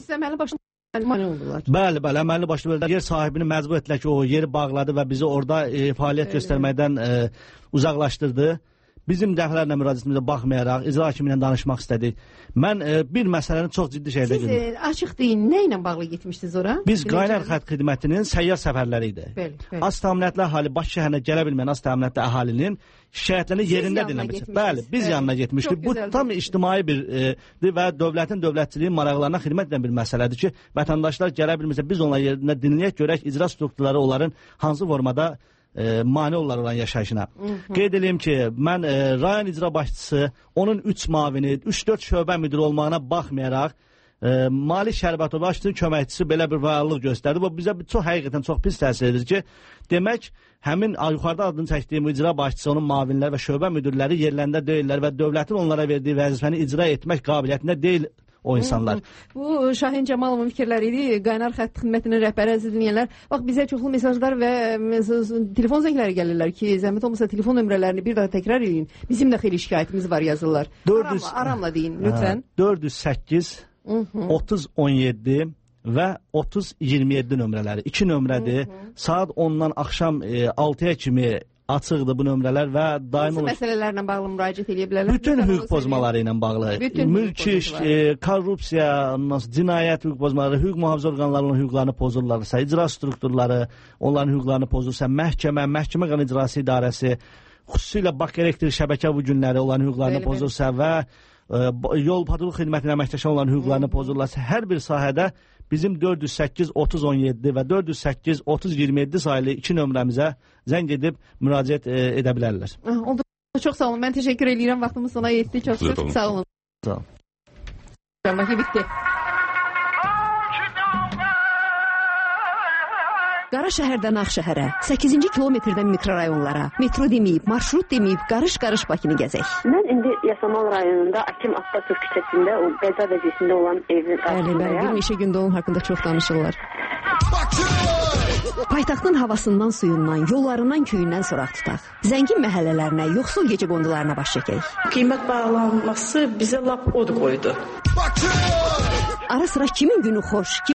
Bəli, əməlli başlı yer sahibini məcbur etdilər ki, o yeri bağladı və bizi orada fəaliyyət göstərməkdən uzaqlaşdırdı. Bizim dəfələrlə müraciətimizə baxmayaraq icra hakimi ilə danışmaq istədik. Mən bir məsələni çox ciddi şəkildə görürəm. Siz açıq deyin, nə ilə bağlı getmişdiniz ora? Biz qaynar xətt xidmətinin səyyar səfərləri idi. Az təminatlı əhali Bakı şəhərinə gələ bilməyən az təminatlı əhalinin şikayətlərini yerində dinləmişik. Bəli, biz yanına getmişdik. Bu tam ictimai birdir və dövlətin dövlətçiliyin maraqlarına xidmət edən bir məsələdir ki, vətəndaşlar gələ bilmirsə biz onların yerində dinləyək, görək icra strukturları onların hansı formada mane olurlar olan yaşayışına. Qeyd edeyim ki, mən rayon icra başçısı, onun 3 mavini, 3-4 şöbə müdiri olmağına baxmayaraq, Malik Şərbətov başçının köməkçisi belə bir fəallıq göstərdi. Bu bizə həqiqətən çox pis təsir edir ki, demək, həmin yuxarıda adını çəkdiyim icra başçısı, onun mavinləri və şöbə müdirləri yerlərində deyirlər və dövlətin onlara verdiyi vəzifəni icra etmək qabiliyyətində deyil o insanlar. Bu Şahin Cəmalovun fikirləri idi. Qaynar xətt xidmətinin rəhbəri əziz dinləyənlər. Bax, bizə çoxlu mesajlar və telefon zəngləri gəlirlər ki, zəhmət olmasa telefon nömrələrini bir daha təkrar edin. Bizim də xeyli şikayətimiz var yazırlar. Aramla deyin, lütfən. 408 3017 və 3027 nömrələri. 2 nömrədir. Saat 10-dan axşam 6-ya kimi açıqdır bu nömrələr və daim hansı məsələlərlə bağlı müraciət edə bilərlər? Bütün hüquq pozmaları ilə bağlı. Mülki iş, korrupsiya, cinayət hüquq pozmaları, hüquq mühafizə orqanlarının hüquqlarını pozurlarsa, icra strukturları onların hüquqlarını pozursa, məhkəmə qanun icrası idarəsi, xüsusilə Bakı elektrik şəbəkə bu günləri onların hüquqlarını pozursa və yol patrul xidmətinin əməkdaşları onların hüquqlarını pozurlarsa, hər bir sahədə bizim 408-3017 və 408-3027 sayılı 2 nömrəmizə zəng edib müraciət edə bilərlər. Oldu. Çox sağ olun. Mən təşəkkür edirəm. Vaxtımız sona yetdi. Çox sağ olun. Sağ olun. Bakı bitdi. Qara şəhərdən Ağşəhərə, 8-ci kilometrdən mikrorayonlara, metro deməyib, marşrut deməyib, qarış-qarış Bakını gəzək. Mən indi Yasamal rayonunda Akim Atatürk küçəsində o qəza vəziyyətində olan evin qarşısındayım. Bir neçə gündə onun haqqında çox danışırlar. Paytaxtın havasından, suyundan, yollarından, köyündən soraq tutaq. Zəngin məhəllələrinə, yoxsul gecə qondularına baş çəkək. Qiymət bağlanması bizə lap od qoydu. Ara sıra kimin günü xoş,